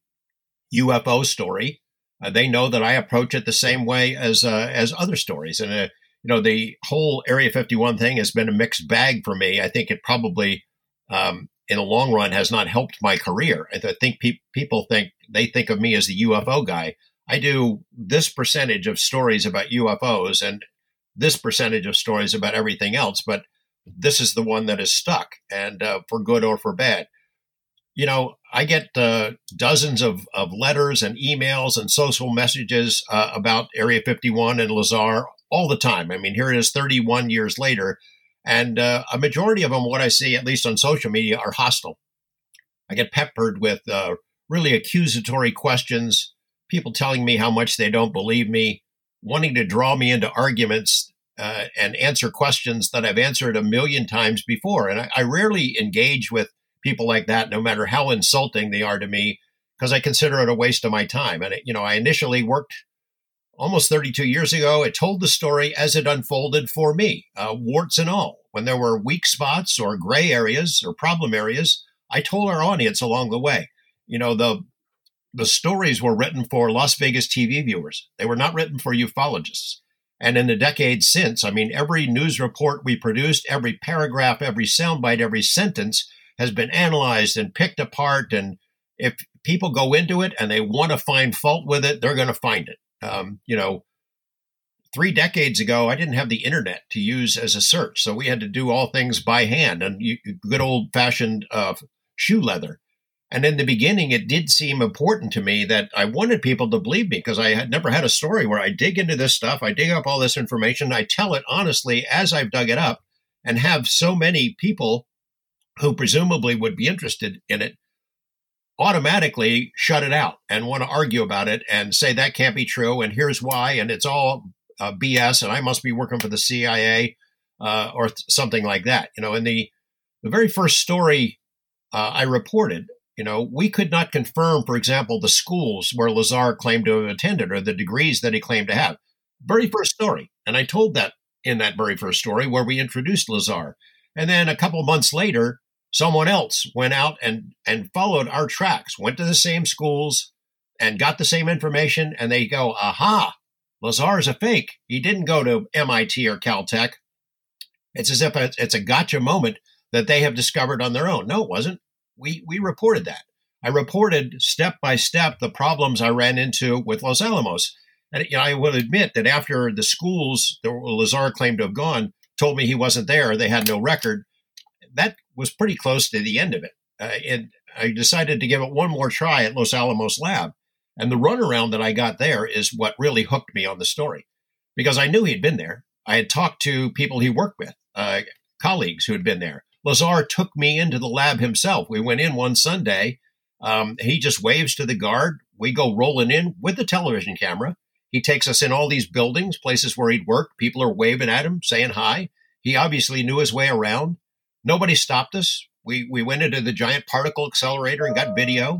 U F O story, uh, they know that I approach it the same way as, uh, as other stories. And, uh, you know, the whole Area fifty-one thing has been a mixed bag for me. I think it probably, um, in the long run has not helped my career. I think pe- people think they think of me as the U F O guy. I do this percentage of stories about U F Os and this percentage of stories about everything else, but this is the one that is stuck, and uh, for good or for bad. You know, I get uh, dozens of, of letters and emails and social messages uh, about Area fifty-one and Lazar all the time. I mean, here it is thirty-one years later. And uh, a majority of them, what I see, at least on social media, are hostile. I get peppered with uh, really accusatory questions, people telling me how much they don't believe me, wanting to draw me into arguments uh, and answer questions that I've answered a million times before. And I, I rarely engage with people like that, no matter how insulting they are to me, because I consider it a waste of my time. And, it, you know, I initially worked almost thirty-two years ago. It told the story as it unfolded for me, uh, warts and all. When there were weak spots or gray areas or problem areas, I told our audience along the way. You know, the the stories were written for Las Vegas T V viewers. They were not written for ufologists. And in the decades since, I mean, every news report we produced, every paragraph, every soundbite, every sentence has been analyzed and picked apart. And if people go into it and they want to find fault with it, they're going to find it. Um, you know, three decades ago, I didn't have the internet to use as a search. So we had to do all things by hand and you, good old fashioned uh, shoe leather. And in the beginning, it did seem important to me that I wanted people to believe me because I had never had a story where I dig into this stuff. I dig up all this information. I tell it honestly as I've dug it up and have so many people who presumably would be interested in it automatically shut it out and want to argue about it and say that can't be true and here's why and it's all uh, B S and I must be working for the C I A uh, or th- something like that. You know, in the the very first story uh, I reported, you know, we could not confirm, for example, the schools where Lazar claimed to have attended or the degrees that he claimed to have. Very first story, and I told that in that very first story where we introduced Lazar, and then a couple months later, someone else went out and, and followed our tracks, went to the same schools and got the same information. And they go, aha, Lazar is a fake. He didn't go to M I T or Caltech. It's as if it's a gotcha moment that they have discovered on their own. No, it wasn't. We we reported that. I reported step by step the problems I ran into with Los Alamos. And you know, I will admit that after the schools that Lazar claimed to have gone told me he wasn't there, they had no record, that was pretty close to the end of it. Uh, and I decided to give it one more try at Los Alamos Lab. And the runaround that I got there is what really hooked me on the story, because I knew he'd been there. I had talked to people he worked with, uh, colleagues who had been there. Lazar took me into the lab himself. We went in one Sunday. Um, he just waves to the guard. We go rolling in with the television camera. He takes us in all these buildings, places where he'd worked. People are waving at him, saying hi. He obviously knew his way around. Nobody stopped us. We we went into the giant particle accelerator and got video.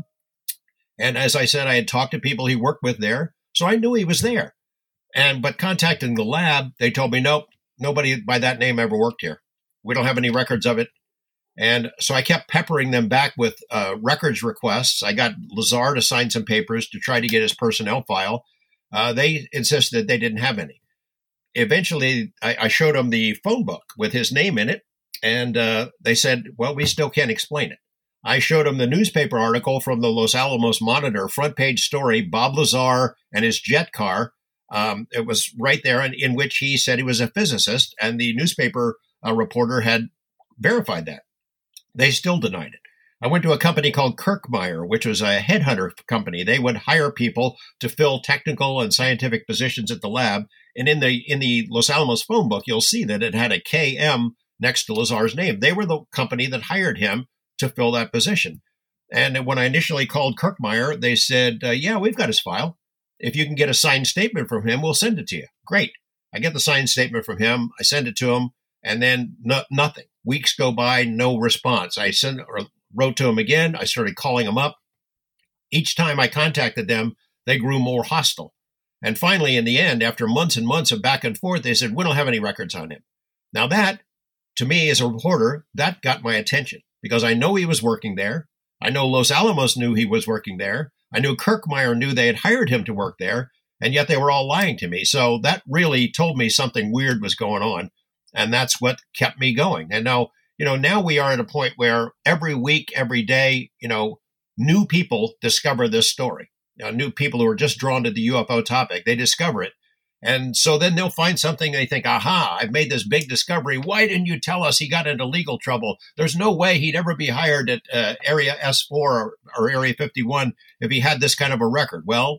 And as I said, I had talked to people he worked with there, so I knew he was there. And but contacting the lab, they told me, nope, nobody by that name ever worked here. We don't have any records of it. And so I kept peppering them back with uh, records requests. I got Lazar to sign some papers to try to get his personnel file. Uh, they insisted they didn't have any. Eventually, I, I showed them the phone book with his name in it, and uh, they said, well, we still can't explain it. I showed them the newspaper article from the Los Alamos Monitor, front page story, Bob Lazar and his jet car. Um, it was right there in, in which he said he was a physicist, and the newspaper uh, reporter had verified that. They still denied it. I went to a company called Kirkmeyer, which was a headhunter company. They would hire people to fill technical and scientific positions at the lab. And in the in the Los Alamos phone book, you'll see that it had a K M next to Lazar's name. They were the company that hired him to fill that position. And when I initially called Kirkmeyer, they said, uh, yeah, we've got his file. If you can get a signed statement from him, we'll send it to you. Great. I get the signed statement from him. I send it to him, and then no, nothing. Weeks go by, no response. I sent or wrote to him again. I started calling him up. Each time I contacted them, they grew more hostile. And finally, in the end, after months and months of back and forth, they said, we don't have any records on him. Now that, to me as a reporter, that got my attention because I know he was working there. I know Los Alamos knew he was working there. I knew Kirkmeyer knew they had hired him to work there, and yet they were all lying to me. So that really told me something weird was going on, and that's what kept me going. And now, you know, now we are at a point where every week, every day, you know, new people discover this story. You know, new people who are just drawn to the U F O topic, they discover it. And so then they'll find something, they think, aha, I've made this big discovery. Why didn't you tell us he got into legal trouble? There's no way he'd ever be hired at uh, Area S four or, or Area fifty-one if he had this kind of a record. Well,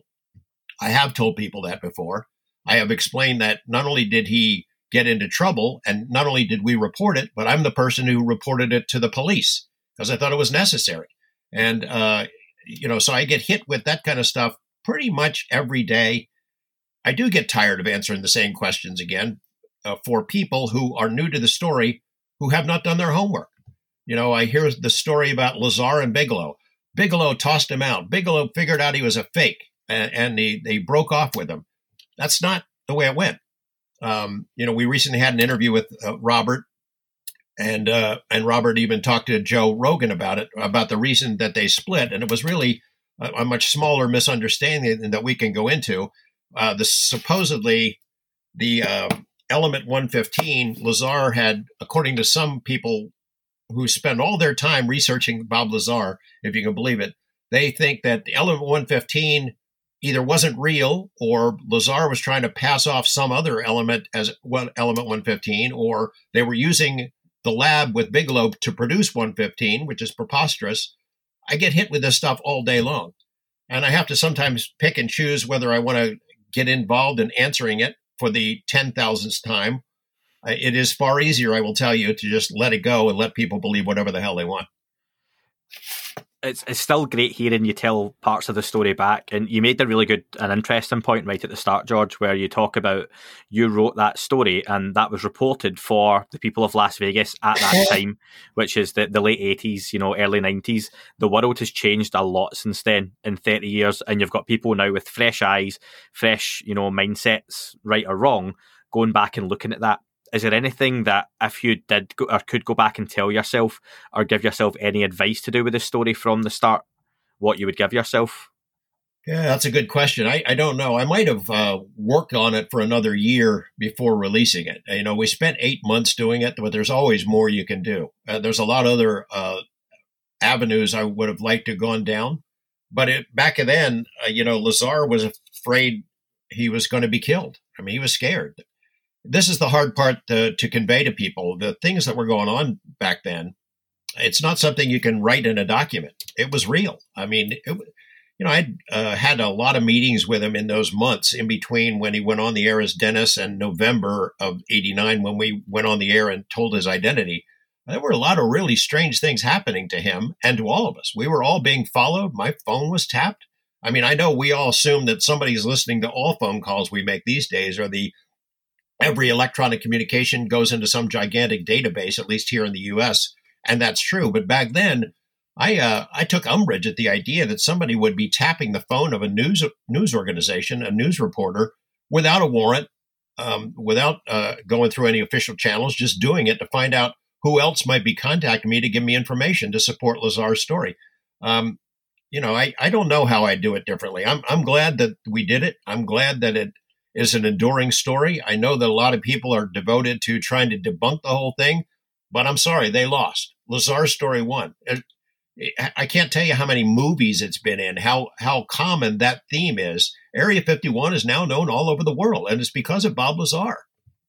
I have told people that before. I have explained that not only did he get into trouble, and not only did we report it, but I'm the person who reported it to the police because I thought it was necessary. And, uh, you know, so I get hit with that kind of stuff pretty much every day. I do get tired of answering the same questions again uh, for people who are new to the story, who have not done their homework. You know, I hear the story about Lazar and Bigelow. Bigelow tossed him out. Bigelow figured out he was a fake, and, and they, they broke off with him. That's not the way it went. Um, you know, we recently had an interview with uh, Robert, and uh, and Robert even talked to Joe Rogan about it, about the reason that they split, and it was really a, a much smaller misunderstanding that we can go into. Uh, the supposedly the uh, element one fifteen, Lazar had, according to some people who spend all their time researching Bob Lazar, if you can believe it, they think that the element one fifteen either wasn't real, or Lazar was trying to pass off some other element as one element one fifteen, or they were using the lab with Bigelow to produce one fifteen, which is preposterous. I get hit with this stuff all day long, and I have to sometimes pick and choose whether I want to get involved in answering it for the ten thousandth time. It is far easier, I will tell you, to just let it go and let people believe whatever the hell they want. It's it's still great hearing you tell parts of the story back, and you made a really good and interesting point right at the start, George, where you talk about you wrote that story and that was reported for the people of Las Vegas at that time, which is the, the late eighties, you know, early nineties. The world has changed a lot since then in thirty years, and you've got people now with fresh eyes, fresh, you know, mindsets, right or wrong, going back and looking at that. Is there anything that if you did go, or could go back and tell yourself or give yourself any advice to do with the story from the start, what you would give yourself? Yeah, that's a good question. I, I don't know. I might have uh, worked on it for another year before releasing it. You know, we spent eight months doing it, but there's always more you can do. Uh, there's a lot of other uh, avenues I would have liked to have gone down. But it, back then, uh, you know, Lazar was afraid he was going to be killed. I mean, he was scared. This is the hard part to, to convey to people. The things that were going on back then, it's not something you can write in a document. It was real. I mean, it, you know, I uh, had a lot of meetings with him in those months in between when he went on the air as Dennis and November of eighty-nine when we went on the air and told his identity. There were a lot of really strange things happening to him and to all of us. We were all being followed. My phone was tapped. I mean, I know we all assume that somebody's listening to all phone calls we make these days, or the every electronic communication goes into some gigantic database, at least here in the U S, and that's true. But back then, I uh, I took umbrage at the idea that somebody would be tapping the phone of a news news organization, a news reporter, without a warrant, um, without uh, going through any official channels, just doing it to find out who else might be contacting me to give me information to support Lazar's story. Um, you know, I, I don't know how I'd do it differently. I'm I'm glad that we did it. I'm glad that it is an enduring story. I know that a lot of people are devoted to trying to debunk the whole thing, but I'm sorry, they lost. Lazar's story won. It, I can't tell you how many movies it's been in, how how common that theme is. Area fifty-one is now known all over the world, and it's because of Bob Lazar.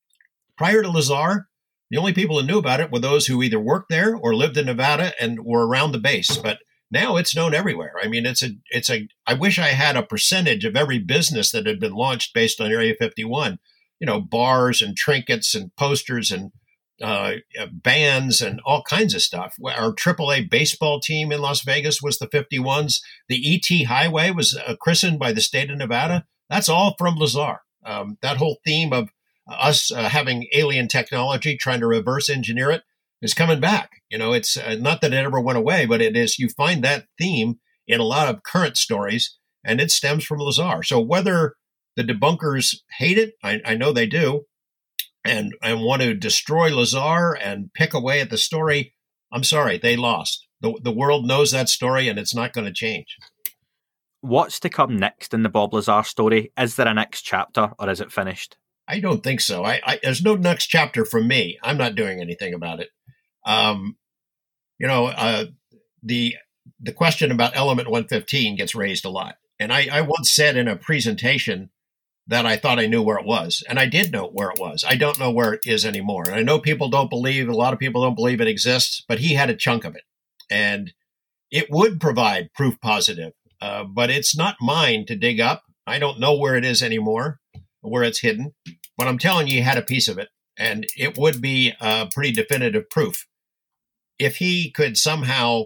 Prior to Lazar, the only people who knew about it were those who either worked there or lived in Nevada and were around the base. But now it's known everywhere. I mean, it's a, it's a, I wish I had a percentage of every business that had been launched based on Area fifty-one, you know, bars and trinkets and posters and uh, bands and all kinds of stuff. Our triple A baseball team in Las Vegas was the fifty-ones. The E T Highway was uh, christened by the state of Nevada. That's all from Lazar. Um, that whole theme of us uh, having alien technology, trying to reverse engineer it, is coming back. You know, it's uh, not that it ever went away, but it is, you find that theme in a lot of current stories, and it stems from Lazar. So whether the debunkers hate it, I, I know they do, and, and want to destroy Lazar and pick away at the story, I'm sorry, they lost. The, the world knows that story, and it's not going to change. What's to come next in the Bob Lazar story? Is there a next chapter, or is it finished? I don't think so. I, I, there's no next chapter for me. I'm not doing anything about it. Um, you know, uh, the the question about Element one fifteen gets raised a lot. And I, I once said in a presentation that I thought I knew where it was. And I did know where it was. I don't know where it is anymore. And I know people don't believe, a lot of people don't believe it exists, but he had a chunk of it. And it would provide proof positive, uh, but it's not mine to dig up. I don't know where it is anymore, where it's hidden. But I'm telling you, he had a piece of it, and it would be uh, pretty definitive proof. If he could somehow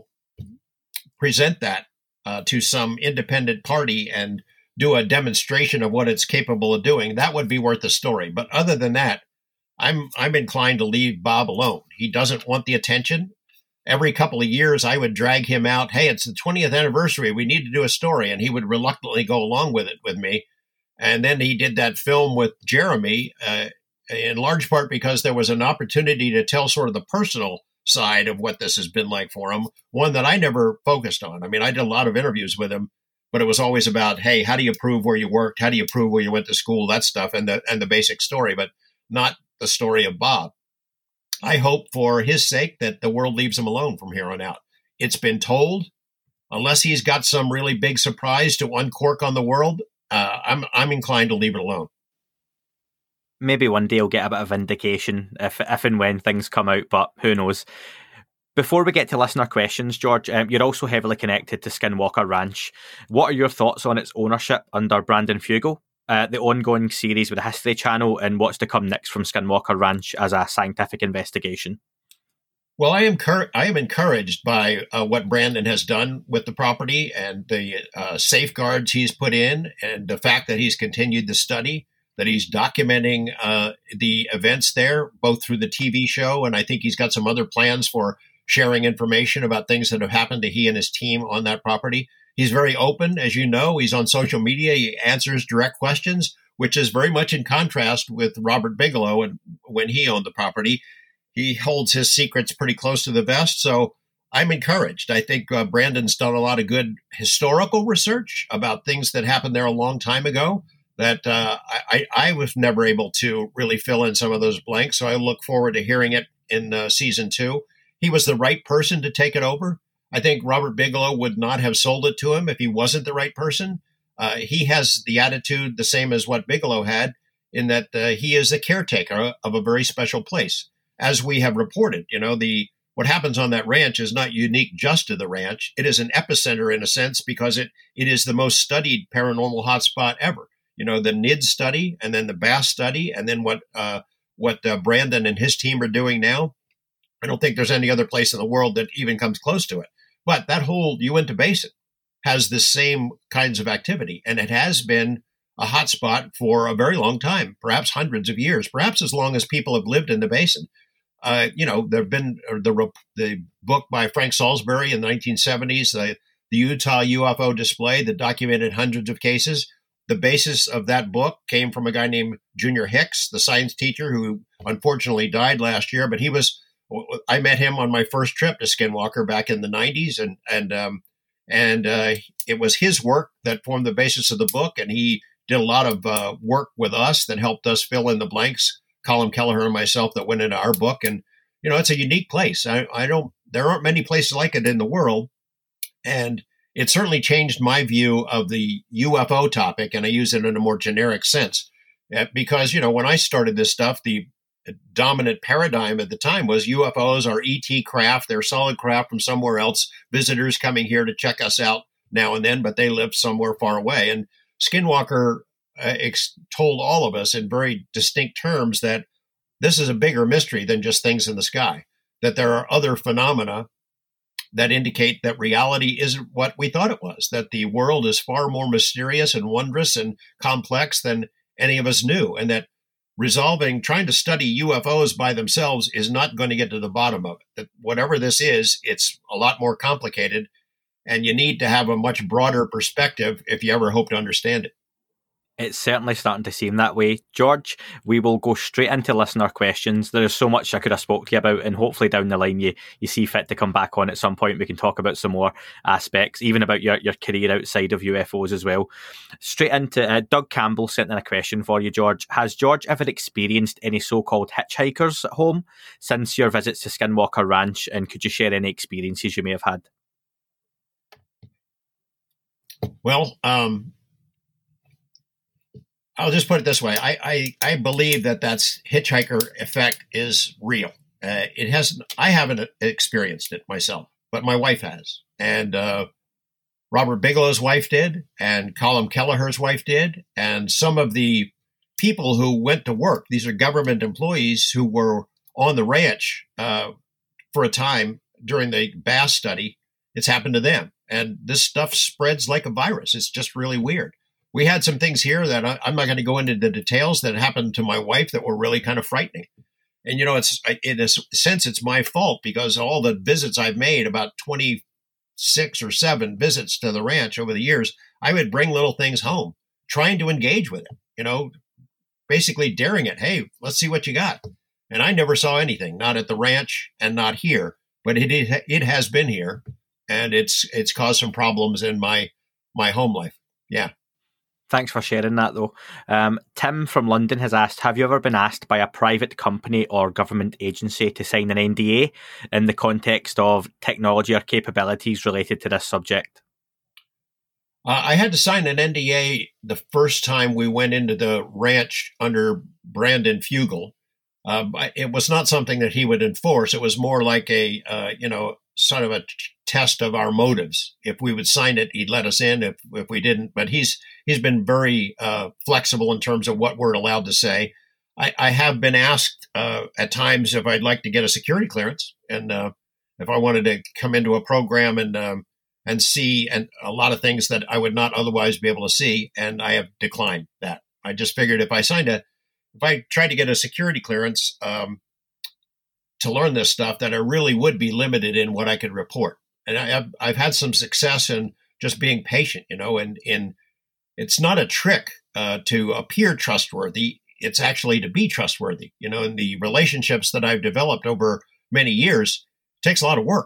present that uh, to some independent party and do a demonstration of what it's capable of doing, that would be worth the story. But other than that, I'm I'm inclined to leave Bob alone. He doesn't want the attention. Every couple of years, I would drag him out. Hey, it's the twentieth anniversary. We need to do a story. And he would reluctantly go along with it with me. And then he did that film with Jeremy, uh, in large part because there was an opportunity to tell sort of the personal side of what this has been like for him, one that I never focused on. I mean, I did a lot of interviews with him, but it was always about, hey, how do you prove where you worked? How do you prove where you went to school? That stuff, and the and the basic story, but not the story of Bob. I hope for his sake that the world leaves him alone from here on out. It's been told, unless he's got some really big surprise to uncork on the world, Uh, I'm I'm inclined to leave it alone. Maybe one day he'll get a bit of vindication if if and when things come out, but who knows. Before we get to listener questions, George, um, you're also heavily connected to Skinwalker Ranch. What are your thoughts on its ownership under Brandon Fugal, uh, the ongoing series with the History Channel, and what's to come next from Skinwalker Ranch as a scientific investigation? Well, I am cur- I am encouraged by uh, what Brandon has done with the property and the uh, safeguards he's put in, and the fact that he's continued the study, that he's documenting uh, the events there, both through the T V show, and I think he's got some other plans for sharing information about things that have happened to he and his team on that property. He's very open, as you know. He's on social media. He answers direct questions, which is very much in contrast with Robert Bigelow and when he owned the property. He holds his secrets pretty close to the vest. So I'm encouraged. I think uh, Brandon's done a lot of good historical research about things that happened there a long time ago that uh, I, I was never able to really fill in some of those blanks. So I look forward to hearing it in uh, season two. He was the right person to take it over. I think Robert Bigelow would not have sold it to him if he wasn't the right person. Uh, he has the attitude the same as what Bigelow had, in that uh, he is a caretaker of a very special place. As we have reported, you know, the what happens on that ranch is not unique just to the ranch. It is an epicenter in a sense because it it is the most studied paranormal hotspot ever. You know, the N I D study and then the Bass study and then what uh, what uh, Brandon and his team are doing now. I don't think there's any other place in the world that even comes close to it. But that whole Uinta Basin has the same kinds of activity, and it has been a hotspot for a very long time, perhaps hundreds of years, perhaps as long as people have lived in the basin. Uh, you know, there have been the the book by Frank Salisbury in the nineteen seventies, the, the Utah U F O display that documented hundreds of cases. The basis of that book came from a guy named Junior Hicks, the science teacher who unfortunately died last year. But he was, I met him on my first trip to Skinwalker back in the nineties, and and um, and uh, it was his work that formed the basis of the book, and he did a lot of uh, work with us that helped us fill in the blanks. Colin Kelleher and myself that went into our book. And, you know, it's a unique place. I, I don't, there aren't many places like it in the world. And it certainly changed my view of the U F O topic. And I use it in a more generic sense because, you know, when I started this stuff, the dominant paradigm at the time was U F Os are E T craft. They're solid craft from somewhere else, visitors coming here to check us out now and then, but they live somewhere far away. And Skinwalker Uh, ex- told all of us in very distinct terms that this is a bigger mystery than just things in the sky, that there are other phenomena that indicate that reality isn't what we thought it was, that the world is far more mysterious and wondrous and complex than any of us knew, and that resolving, trying to study U F Os by themselves is not going to get to the bottom of it, that whatever this is, it's a lot more complicated, and you need to have a much broader perspective if you ever hope to understand it. It's certainly starting to seem that way. George, we will go straight into listener questions. There's so much I could have spoke to you about, and hopefully down the line you, you see fit to come back on at some point. We can talk about some more aspects, even about your, your career outside of U F Os as well. Straight into uh, Doug Campbell sent in a question for you, George. Has George ever experienced any so-called hitchhikers at home since your visits to Skinwalker Ranch, and could you share any experiences you may have had? Well, um... I'll just put it this way. I, I, I believe that that's hitchhiker effect is real. Uh, it has, I haven't experienced it myself, but my wife has. And uh, Robert Bigelow's wife did, and Colin Kelleher's wife did. And some of the people who went to work, these are government employees who were on the ranch uh, for a time during the Bass study, it's happened to them. And this stuff spreads like a virus. It's just really weird. We had some things here that I, I'm not going to go into the details that happened to my wife that were really kind of frightening. And, you know, it's in a sense, it's my fault because all the visits I've made, about twenty-six or seven visits to the ranch over the years, I would bring little things home, trying to engage with it, you know, basically daring it. Hey, let's see what you got. And I never saw anything, not at the ranch and not here, but it it, it has been here, and it's it's caused some problems in my my home life. Yeah. Thanks for sharing that, though. Um, Tim from London has asked, have you ever been asked by a private company or government agency to sign an N D A in the context of technology or capabilities related to this subject? Uh, I had to sign an N D A the first time we went into the ranch under Brandon Fugel. Uh, it was not something that he would enforce. It was more like a, uh, you know, sort of a t- test of our motives. If we would sign it, he'd let us in. If if we didn't, but he's he's been very uh, flexible in terms of what we're allowed to say. I, I have been asked uh, at times if I'd like to get a security clearance, and uh, if I wanted to come into a program and um, and see and a lot of things that I would not otherwise be able to see, and I have declined that. I just figured if I signed a, if I tried to get a security clearance. Um, to learn this stuff, that I really would be limited in what I could report. And I, I've, I've had some success in just being patient, you know, and in it's not a trick uh, to appear trustworthy. It's actually to be trustworthy, you know, and the relationships that I've developed over many years takes a lot of work.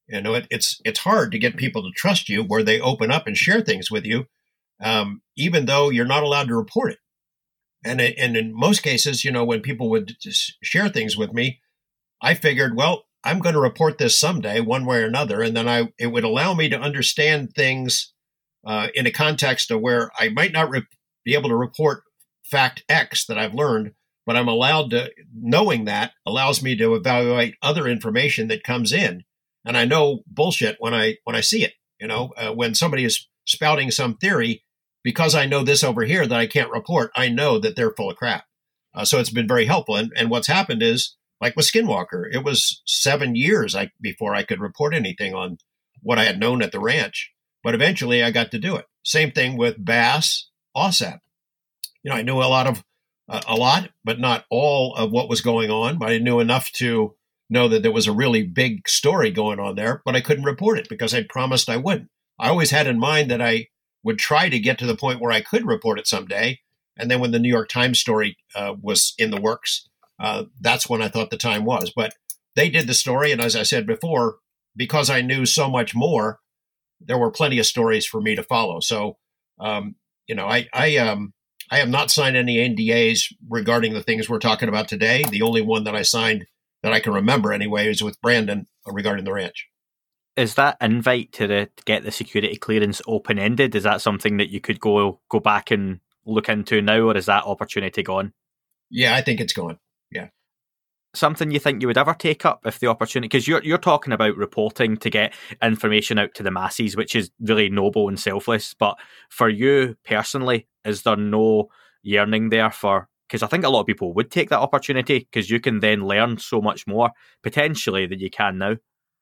You know, it, it's it's hard to get people to trust you where they open up and share things with you, um, even though you're not allowed to report it. And it, and in most cases, you know, when people would just share things with me, I figured, well, I'm going to report this someday, one way or another, and then I it would allow me to understand things uh, in a context of where I might not re- be able to report fact X that I've learned, but I'm allowed to, knowing that allows me to evaluate other information that comes in. And I know bullshit when I when I see it. You know, uh, when somebody is spouting some theory, because I know this over here that I can't report, I know that they're full of crap. Uh, so it's been very helpful. And, and what's happened is, like with Skinwalker, it was seven years I, before I could report anything on what I had known at the ranch. But eventually I got to do it. Same thing with Bass, OSAP. You know, I knew a lot of, uh, a lot, but not all of what was going on. But I knew enough to know that there was a really big story going on there, but I couldn't report it because I'd promised I wouldn't. I always had in mind that I would try to get to the point where I could report it someday. And then when the New York Times story uh, was in the works, uh, that's when I thought the time was. But they did the story. And as I said before, because I knew so much more, there were plenty of stories for me to follow. So, um, you know, I, I, um, I have not signed any N D As regarding the things we're talking about today. The only one that I signed that I can remember anyway is with Brandon regarding the ranch. Is that invite to, the, to get the security clearance open-ended? Is that something that you could go go back and look into now, or is that opportunity gone? Yeah, I think it's gone. Yeah. Something you think you would ever take up if the opportunity, because you're you're talking about reporting to get information out to the masses, which is really noble and selfless. But for you personally, is there no yearning there for? Because I think a lot of people would take that opportunity because you can then learn so much more potentially than you can now.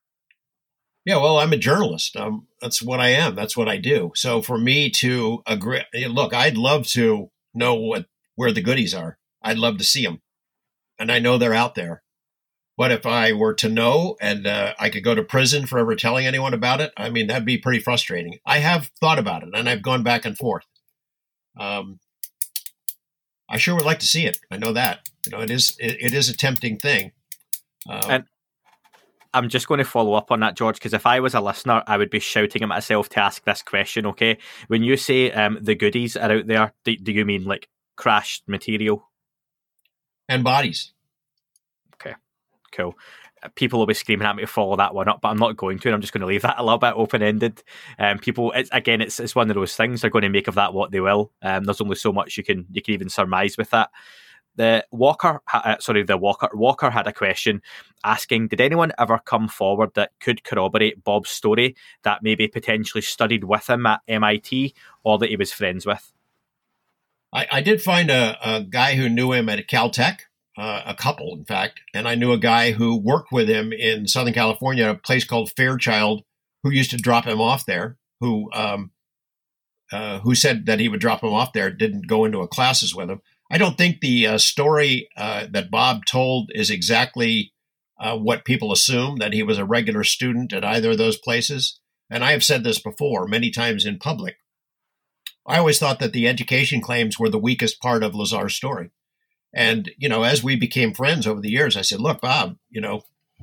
Yeah, well, I'm a journalist. Um, that's what I am. That's what I do. So for me to agree, look, I'd love to know what where the goodies are. I'd love to see them. And I know they're out there. But if I were to know and uh, I could go to prison for ever telling anyone about it, I mean, that'd be pretty frustrating. I have thought about it, and I've gone back and forth. Um, I sure would like to see it. I know that. You know, it is it, it is a tempting thing. Um, and I'm just going to follow up on that, George, because if I was a listener, I would be shouting at myself to ask this question, okay? When you say um, the goodies are out there, do, do you mean like crashed material? And bodies. Okay, cool. People will be screaming at me to follow that one up, but I'm not going to, and I'm just going to leave that a little bit open-ended. Um, people, it's, again, it's it's one of those things. They're going to make of that what they will. Um, there's only so much you can you can even surmise with that. The Walker, uh, sorry, the Walker Walker had a question asking, did anyone ever come forward that could corroborate Bob's story that maybe potentially studied with him at M I T or that he was friends with? I, I did find a, a guy who knew him at Caltech, uh, a couple, in fact, and I knew a guy who worked with him in Southern California, a place called Fairchild, who used to drop him off there, who um, uh, who said that he would drop him off there, didn't go into a classes with him. I don't think the uh, story uh, that Bob told is exactly uh, what people assume, that he was a regular student at either of those places. And I have said this before many times in public. I always thought that the education claims were the weakest part of Lazar's story. And, you know, as we became friends over the years, I said, look, Bob, you know,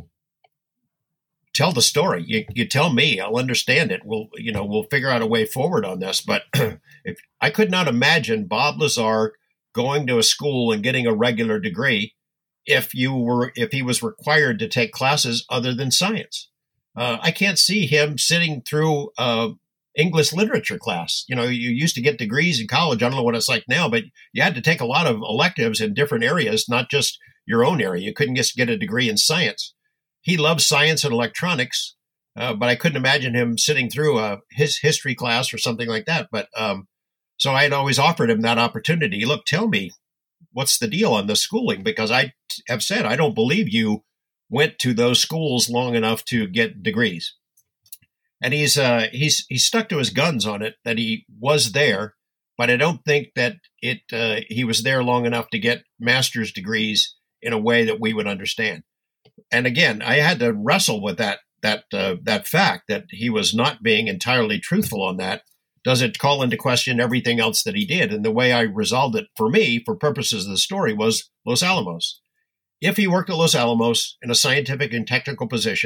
tell the story. You, you tell me, I'll understand it. We'll, you know, we'll figure out a way forward on this. But if I could not imagine Bob Lazar going to a school and getting a regular degree if you were, if he was required to take classes other than science. Uh, I can't see him sitting through uh, English literature class. You know, you used to get degrees in college. I don't know what it's like now, but you had to take a lot of electives in different areas, not just your own area. You couldn't just get a degree in science. He loves science and electronics, uh, but I couldn't imagine him sitting through a, his history class or something like that. But um, so I had always offered him that opportunity. Look, tell me what's the deal on the schooling, because I have said I don't believe you went to those schools long enough to get degrees. And he's uh, he's he's stuck to his guns on it that he was there, but I don't think that it uh, he was there long enough to get master's degrees in a way that we would understand. And again, I had to wrestle with that that uh, that fact that he was not being entirely truthful on that. Does it call into question everything else that he did? And the way I resolved it for me, for purposes of the story, was Los Alamos. If he worked at Los Alamos in a scientific and technical position,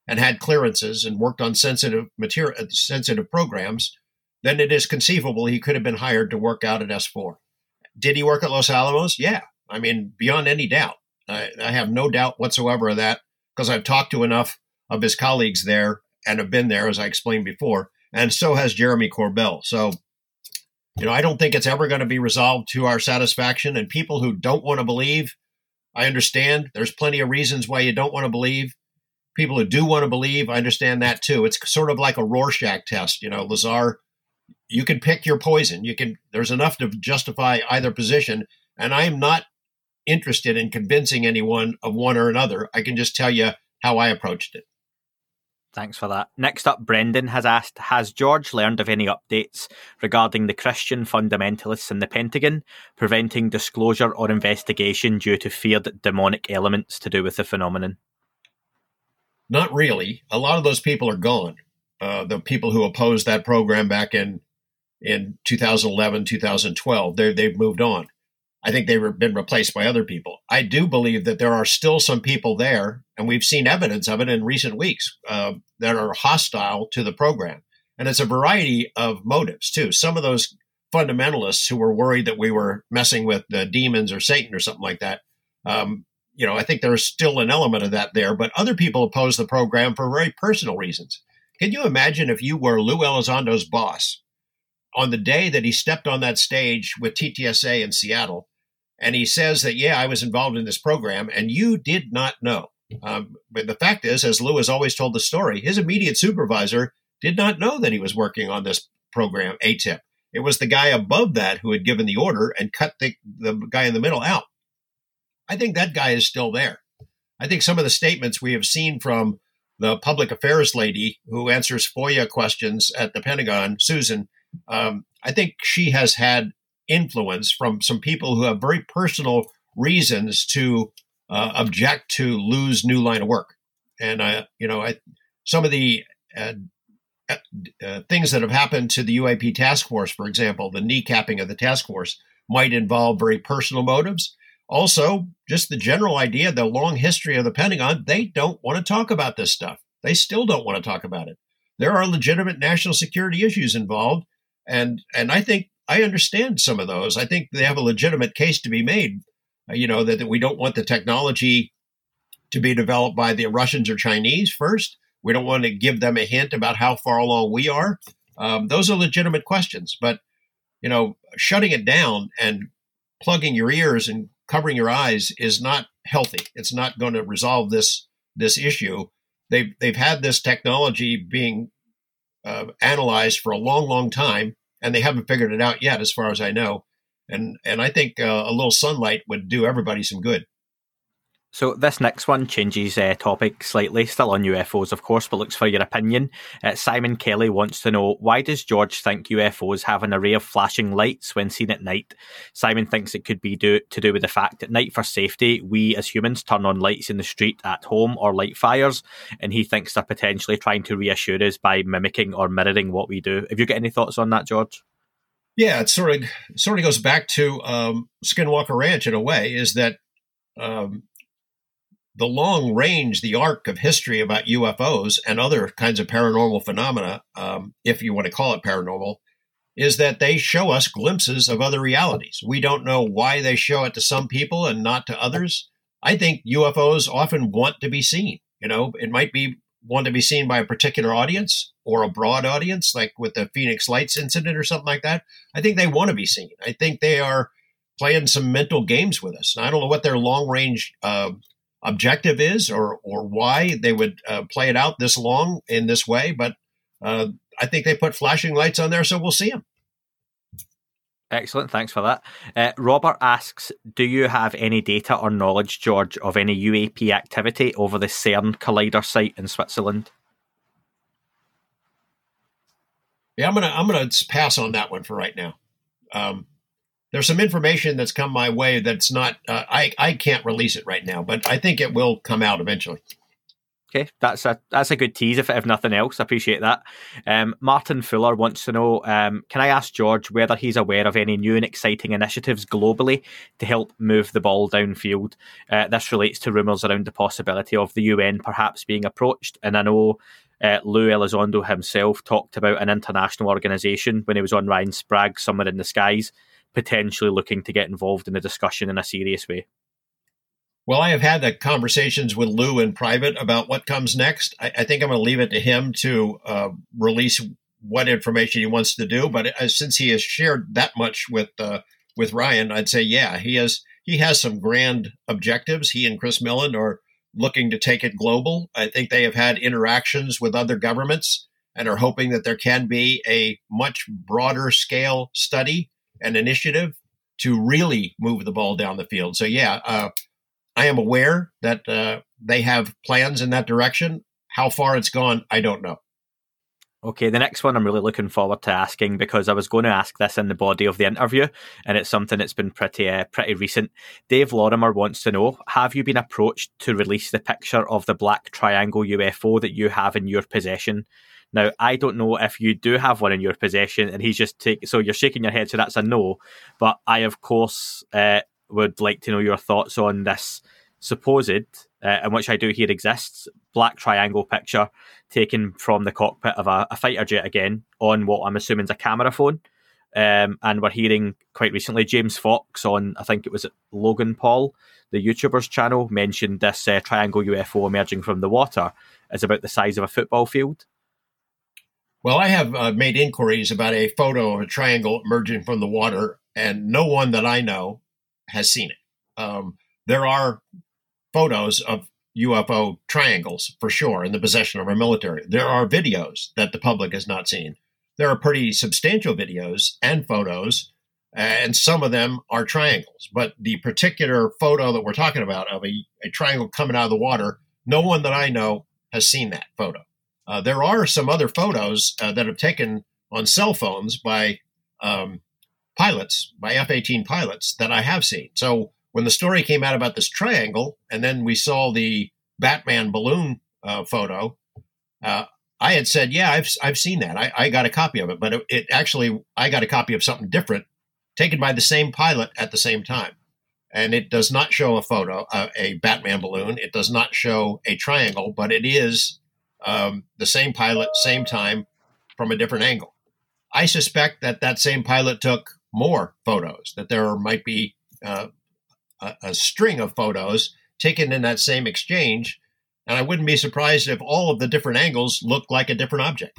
and had clearances and worked on sensitive material, sensitive programs, then it is conceivable he could have been hired to work out at S four. Did he work at Los Alamos? Yeah. I mean, beyond any doubt. I, I have no doubt whatsoever of that, because I've talked to enough of his colleagues there and have been there, as I explained before, and so has Jeremy Corbell. So, you know, I don't think it's ever going to be resolved to our satisfaction. And people who don't want to believe, I understand. There's plenty of reasons why you don't want to believe. People who do want to believe, I understand that too. It's sort of like a Rorschach test. You know, Lazar, you can pick your poison. You can. There's enough to justify either position. And I am not interested in convincing anyone of one or another. I can just tell you how I approached it. Thanks for that. Next up, Brendan has asked, has George learned of any updates regarding the Christian fundamentalists in the Pentagon preventing disclosure or investigation due to feared demonic elements to do with the phenomenon? Not really. A lot of those people are gone. Uh, the people who opposed that program back in in two thousand eleven, two thousand twelve, they've moved on. I think they've been replaced by other people. I do believe that there are still some people there, and we've seen evidence of it in recent weeks, uh, that are hostile to the program. And it's a variety of motives, too. Some of those fundamentalists who were worried that we were messing with the demons or Satan or something like that, um, you know, I think there's still an element of that there. But other people oppose the program for very personal reasons. Can you imagine if you were Lou Elizondo's boss on the day that he stepped on that stage with T T S A in Seattle, and he says that, yeah, I was involved in this program, and you did not know. Um, but the fact is, as Lou has always told the story, his immediate supervisor did not know that he was working on this program, A T I P. It was the guy above that who had given the order and cut the, the guy in the middle out. I think that guy is still there. I think some of the statements we have seen from the public affairs lady who answers FOIA questions at the Pentagon, Susan, um, I think she has had influence from some people who have very personal reasons to uh, object to Lou's new line of work. And, uh, you know, I, some of the uh, uh, things that have happened to the U A P task force, for example, the kneecapping of the task force, might involve very personal motives. Also, just the general idea, the long history of the Pentagon, they don't want to talk about this stuff. They still don't want to talk about it. There are legitimate national security issues involved. And, and I think I understand some of those. I think they have a legitimate case to be made, uh, you know, that, that we don't want the technology to be developed by the Russians or Chinese first. We don't want to give them a hint about how far along we are. Um, those are legitimate questions. But, you know, shutting it down and plugging your ears and covering your eyes is not healthy. It's not going to resolve this this issue. They've, they've had this technology being uh, analyzed for a long, long time, and they haven't figured it out yet, as far as I know. And and I think uh, a little sunlight would do everybody some good. So this next one changes uh, topic slightly, still on U F Os, of course, but looks for your opinion. Uh, Simon Kelly wants to know, why does George think U F Os have an array of flashing lights when seen at night? Simon thinks it could be do, to do with the fact at night, for safety, we as humans turn on lights in the street, at home, or light fires, and he thinks they're potentially trying to reassure us by mimicking or mirroring what we do. Have you got any thoughts on that, George? Yeah, it sort of, sort of goes back to um, Skinwalker Ranch in a way, is that um, the long range, the arc of history about U F Os and other kinds of paranormal phenomena, um, if you want to call it paranormal, is that they show us glimpses of other realities. We don't know why they show it to some people and not to others. I think U F Os often want to be seen. You know, it might be want to be seen by a particular audience or a broad audience, like with the Phoenix Lights incident or something like that. I think they want to be seen. I think they are playing some mental games with us. And I don't know what their long range uh, objective is, or or why they would uh, play it out this long in this way, but uh, I think they put flashing lights on there, so we'll see them. Excellent, thanks for that. Uh, Robert asks, do you have any data or knowledge, George, of any U A P activity over the CERN Collider site in Switzerland? Yeah, I'm gonna I'm gonna pass on that one for right now. Um, There's some information that's come my way that's not, uh, I, I can't release it right now, but I think it will come out eventually. Okay, that's a that's a good tease, if, if nothing else. I appreciate that. Um, Martin Fuller wants to know, um, can I ask George whether he's aware of any new and exciting initiatives globally to help move the ball downfield? Uh, this relates to rumours around the possibility of the U N perhaps being approached. And I know uh, Lou Elizondo himself talked about an international organisation when he was on Ryan Sprague, Somewhere in the Skies, potentially looking to get involved in the discussion in a serious way. Well, I have had the conversations with Lou in private about what comes next. I, I think I'm going to leave it to him to uh, release what information he wants to do. But uh, since he has shared that much with uh, with Ryan, I'd say, yeah, he has he has some grand objectives. He and Chris Millen are looking to take it global. I think they have had interactions with other governments and are hoping that there can be a much broader scale study and initiative to really move the ball down the field. So, yeah, uh, I am aware that uh, they have plans in that direction. How far it's gone, I don't know. Okay, the next one I'm really looking forward to asking, because I was going to ask this in the body of the interview, and it's something that's been pretty uh, pretty recent. Dave Lorimer wants to know, have you been approached to release the picture of the black triangle U F O that you have in your possession? Now, I don't know if you do have one in your possession, and he's just taking, so you're shaking your head, so that's a no. But I, of course, uh, would like to know your thoughts on this supposed, uh, and which I do hear exists, black triangle picture taken from the cockpit of a, a fighter jet again on what I'm assuming is a camera phone. Um, and we're hearing quite recently James Fox on, I think it was Logan Paul, the YouTuber's channel, mentioned this uh, triangle U F O emerging from the water is about the size of a football field. Well, I have uh, made inquiries about a photo of a triangle emerging from the water, and no one that I know has seen it. Um, there are photos of U F O triangles, for sure, in the possession of our military. There are videos that the public has not seen. There are pretty substantial videos and photos, and some of them are triangles. But the particular photo that we're talking about of a, a triangle coming out of the water, no one that I know has seen that photo. Uh, there are some other photos uh, that are taken on cell phones by um, pilots, by F eighteen pilots, that I have seen. So when the story came out about this triangle, and then we saw the Batman balloon uh, photo, uh, I had said, yeah, I've I've seen that. I, I got a copy of it. But it, it actually, I got a copy of something different, taken by the same pilot at the same time. And it does not show a photo, uh, a Batman balloon. It does not show a triangle, but it is um, the same pilot, same time, from a different angle. I suspect that that same pilot took more photos, that there might be uh, a, a string of photos taken in that same exchange. And I wouldn't be surprised if all of the different angles looked like a different object.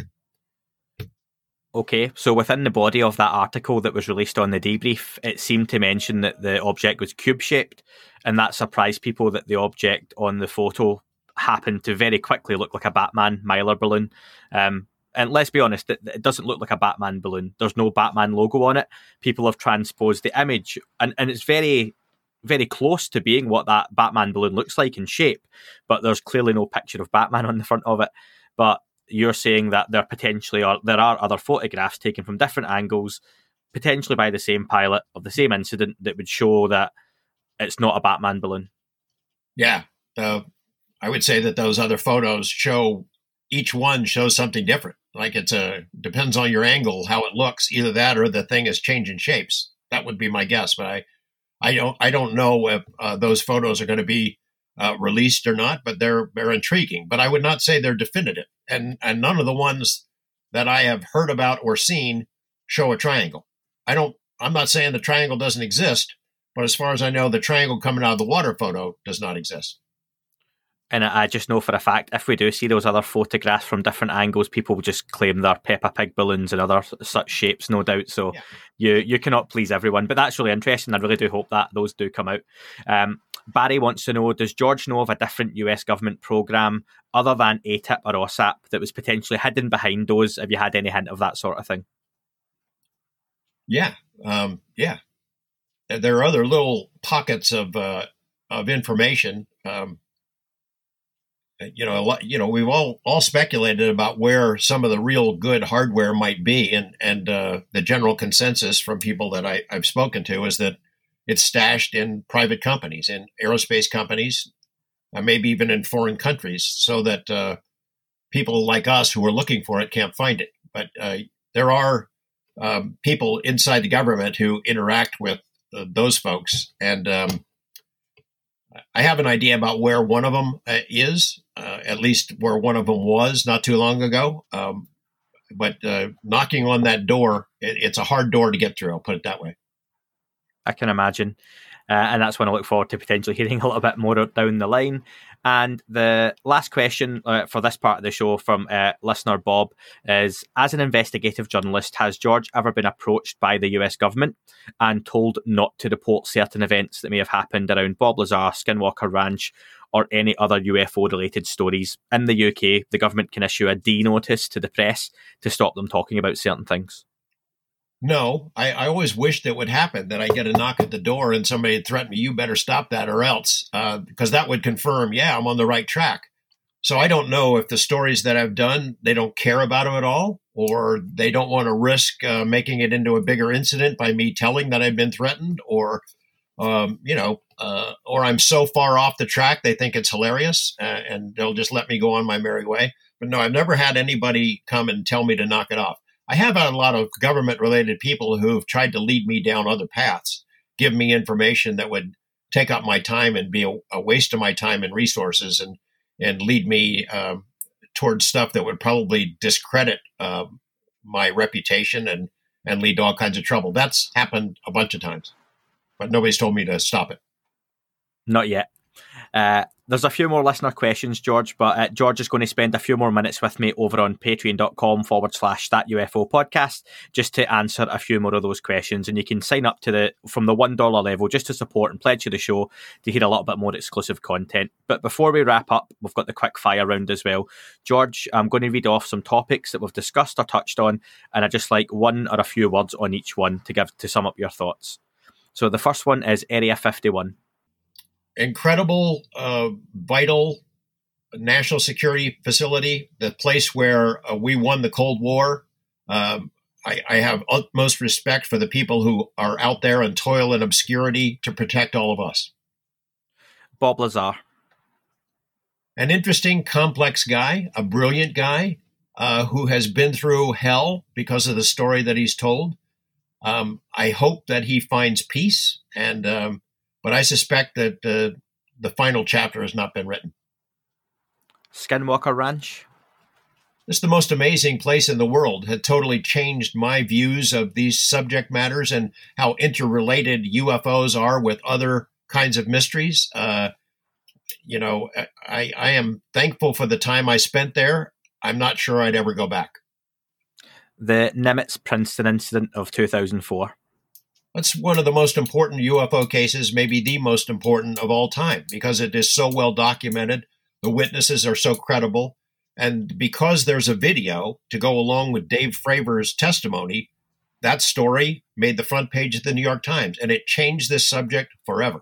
Okay, so within the body of that article that was released on the debrief, it seemed to mention that the object was cube-shaped, and that surprised people that the object on the photo happened to very quickly look like a Batman Mylar balloon. Um, and let's be honest, it, it doesn't look like a Batman balloon. There's no Batman logo on it. People have transposed the image, and, and it's very, very close to being what that Batman balloon looks like in shape, but there's clearly no picture of Batman on the front of it. But you're saying that there potentially are there are other photographs taken from different angles, potentially by the same pilot of the same incident, that would show that it's not a Batman balloon. Yeah, uh, I would say that those other photos show, each one shows something different. Like it's a depends on your angle how it looks. Either that or the thing is changing shapes. That would be my guess, but I, I don't I don't know if uh, those photos are going to be Uh, released or not, but they're they're intriguing. But I would not say they're definitive, and and none of the ones that I have heard about or seen show a triangle. I don't. I'm not saying the triangle doesn't exist, but as far as I know, the triangle coming out of the water photo does not exist. And I just know for a fact, if we do see those other photographs from different angles, people will just claim they're Peppa Pig balloons and other such shapes, no doubt. So yeah. you you cannot please everyone. But that's really interesting. I really do hope that those do come out. Um, Barry wants to know, does George know of a different U S government program other than A T I P or O S A P that was potentially hidden behind those? Have you had any hint of that sort of thing? Yeah. Um, yeah. There are other little pockets of uh, of information. Um, you know, a lot, you know, we've all, all speculated about where some of the real good hardware might be. And, and uh, the general consensus from people that I, I've spoken to is that it's stashed in private companies, in aerospace companies, uh, maybe even in foreign countries, so that uh, people like us who are looking for it can't find it. But uh, there are um, people inside the government who interact with uh, those folks. And um, I have an idea about where one of them uh, is, uh, at least where one of them was not too long ago. Um, but uh, knocking on that door, it, it's a hard door to get through. I'll put it that way. I can imagine. Uh, and that's when I look forward to potentially hearing a little bit more down the line. And the last question uh, for this part of the show from uh, listener Bob is, as an investigative journalist, has George ever been approached by the U S government and told not to report certain events that may have happened around Bob Lazar, Skinwalker Ranch, or any other U F O-related stories? In the U K, the government can issue a D notice to the press to stop them talking about certain things. No, I, I always wished it would happen, that I get a knock at the door and somebody would threaten me, you better stop that or else, uh, because that would confirm, yeah, I'm on the right track. So I don't know if the stories that I've done, they don't care about them at all, or they don't want to risk uh, making it into a bigger incident by me telling that I've been threatened, or, um, you know, uh, or I'm so far off the track, they think it's hilarious uh, and they'll just let me go on my merry way. But no, I've never had anybody come and tell me to knock it off. I have had a lot of government-related people who have tried to lead me down other paths, give me information that would take up my time and be a, a waste of my time and resources, and and lead me um, towards stuff that would probably discredit uh, my reputation and, and lead to all kinds of trouble. That's happened a bunch of times, but nobody's told me to stop it. Not yet. Uh, there's a few more listener questions, George, but uh, George is going to spend a few more minutes with me over on patreon.com forward slash that UFO podcast just to answer a few more of those questions. And you can sign up to the from the one dollar level just to support and pledge to the show to hear a little bit more exclusive content. But before we wrap up, we've got the quick fire round as well. George, I'm going to read off some topics that we've discussed or touched on, and I just like one or a few words on each one to give to sum up your thoughts. So the first one is Area fifty-one. Incredible, uh, vital national security facility, the place where uh, we won the Cold War. Um, I, I have utmost respect for the people who are out there and toil in obscurity to protect all of us. Bob Lazar. An interesting, complex guy, a brilliant guy uh, who has been through hell because of the story that he's told. Um, I hope that he finds peace, and um, but I suspect that uh, the final chapter has not been written. Skinwalker Ranch. It's the most amazing place in the world. It totally changed my views of these subject matters and how interrelated U F Os are with other kinds of mysteries. Uh, you know, I, I am thankful for the time I spent there. I'm not sure I'd ever go back. The Nimitz-Princeton incident of two thousand four. That's one of the most important U F O cases, maybe the most important of all time, because it is so well documented. The witnesses are so credible. And because there's a video to go along with Dave Fravor's testimony, that story made the front page of the New York Times, and it changed this subject forever.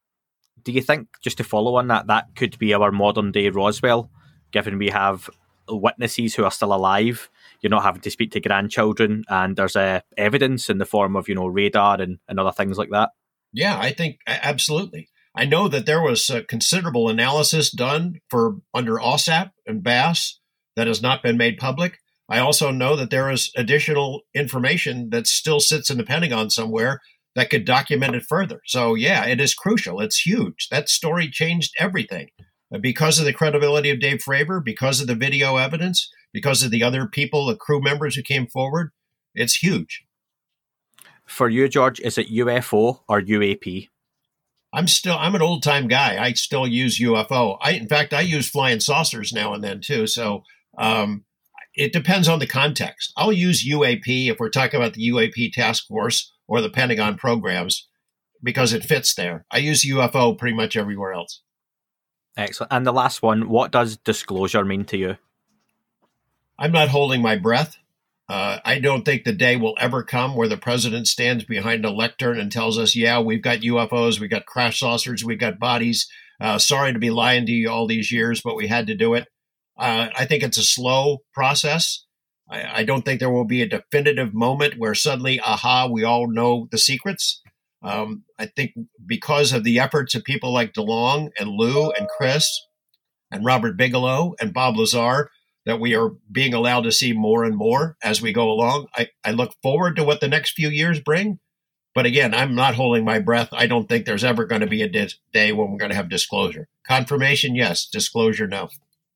Do you think, just to follow on that, that could be our modern day Roswell, given we have witnesses who are still alive? You're not having to speak to grandchildren, and there's uh, evidence in the form of, you know, radar and, and other things like that. Yeah, I think absolutely. I know that there was a considerable analysis done for under OSAP and Bass that has not been made public. I also know that there is additional information that still sits in the Pentagon somewhere that could document it further. So, yeah, it is crucial. It's huge. That story changed everything. Because of the credibility of Dave Fravor, because of the video evidence, because of the other people, the crew members who came forward, it's huge. For you, George, is it U F O or U A P? I'm still, I'm an old time guy. I still use U F O. I, in fact, I use flying saucers now and then too. So um, it depends on the context. I'll use U A P if we're talking about the U A P task force or the Pentagon programs because it fits there. I use U F O pretty much everywhere else. Excellent. And the last one, what does disclosure mean to you? I'm not holding my breath. Uh, I don't think the day will ever come where the president stands behind a lectern and tells us, yeah, we've got U F Os, we've got crash saucers, we've got bodies. Uh, sorry to be lying to you all these years, but we had to do it. Uh, I think it's a slow process. I, I don't think there will be a definitive moment where suddenly, aha, we all know the secrets. Um, I think because of the efforts of people like DeLong and Lou and Chris and Robert Bigelow and Bob Lazar, that we are being allowed to see more and more as we go along. I, I look forward to what the next few years bring. But again, I'm not holding my breath. I don't think there's ever going to be a di- day when we're going to have disclosure. Confirmation, yes. Disclosure, no.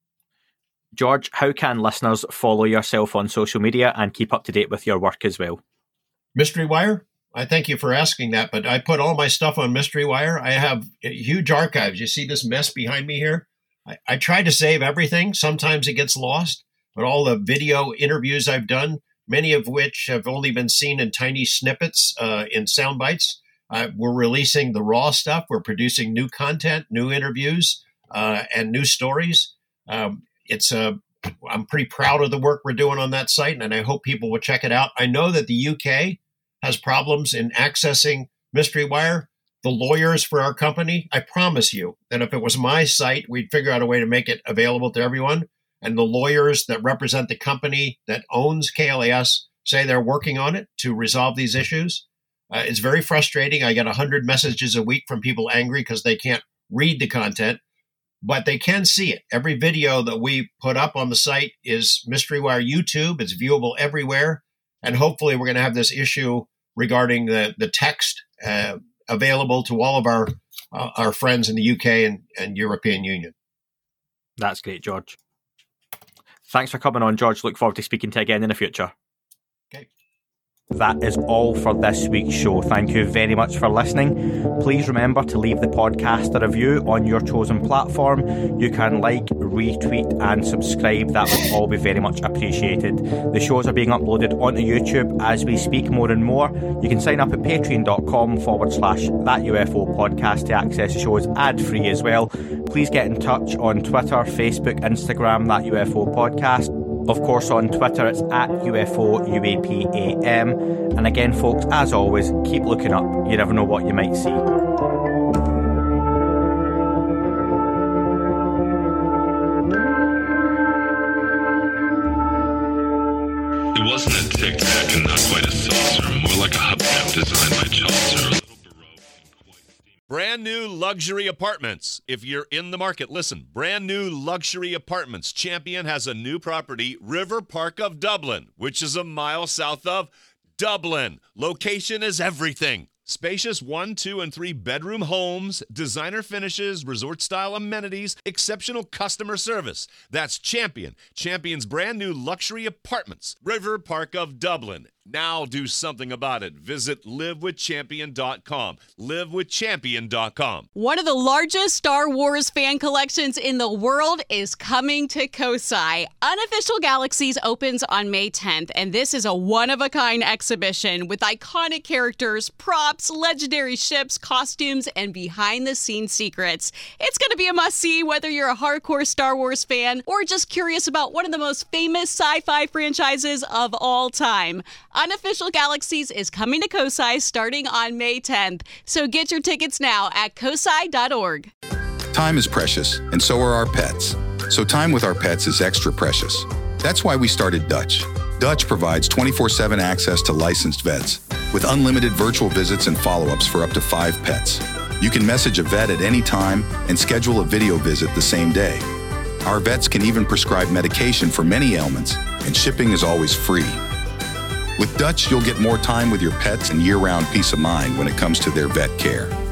George, how can listeners follow yourself on social media and keep up to date with your work as well? Mystery Wire? I thank you for asking that, but I put all my stuff on Mystery Wire. I have huge archives. You see this mess behind me here? I, I try to save everything. Sometimes it gets lost, but all the video interviews I've done, many of which have only been seen in tiny snippets uh, in sound bites. Uh, we're releasing the raw stuff. We're producing new content, new interviews, uh, and new stories. Um, it's a, I'm pretty proud of the work we're doing on that site, and I hope people will check it out. I know that the U K has problems in accessing Mystery Wire. The lawyers for our company, I promise you that if it was my site, we'd figure out a way to make it available to everyone. And the lawyers that represent the company that owns K L A S say they're working on it to resolve these issues. Uh, it's very frustrating. I get one hundred messages a week from people angry because they can't read the content, but they can see it. Every video that we put up on the site is Mystery Wire YouTube. It's viewable everywhere. And hopefully we're going to have this issue regarding the, the text uh, available to all of our uh, our friends in the U K and, and European Union. That's great, George. Thanks for coming on, George. Look forward to speaking to you again in the future. Okay. That is all for this week's show. Thank you very much for listening. Please remember to leave the podcast a review on your chosen platform. You can like, retweet and subscribe. That would all be very much appreciated. The shows are being uploaded onto YouTube as we speak more and more. You can sign up at patreon.com forward slash that UFO podcast to access the shows ad-free as well. Please get in touch on Twitter, Facebook, Instagram, That U F O Podcast. Of course, on Twitter, it's at U F O U A P A M. And again, folks, as always, keep looking up. You never know what you might see. It wasn't a tic tac and not quite a saucer, more like a hubcap designed by Chaucer. Brand new luxury apartments. If you're in the market, listen. Brand new luxury apartments. Champion has a new property, River Park of Dublin, which is a mile south of Dublin. Location is everything. Spacious one, two, and three bedroom homes, designer finishes, resort-style amenities, exceptional customer service. That's Champion. Champion's brand new luxury apartments. River Park of Dublin. Now do something about it. Visit live with champion dot com. live with champion dot com. One of the largest Star Wars fan collections in the world is coming to Kosai. Unofficial Galaxies opens on May tenth, and this is a one-of-a-kind exhibition with iconic characters, props, legendary ships, costumes, and behind-the-scenes secrets. It's going to be a must-see whether you're a hardcore Star Wars fan or just curious about one of the most famous sci-fi franchises of all time. Unofficial Galaxies is coming to Kosai starting on May tenth, so get your tickets now at kosai dot org. Time is precious, and so are our pets. So time with our pets is extra precious. That's why we started Dutch. Dutch provides twenty-four seven access to licensed vets, with unlimited virtual visits and follow-ups for up to five pets. You can message a vet at any time and schedule a video visit the same day. Our vets can even prescribe medication for many ailments, and shipping is always free. With Dutch, you'll get more time with your pets and year-round peace of mind when it comes to their vet care.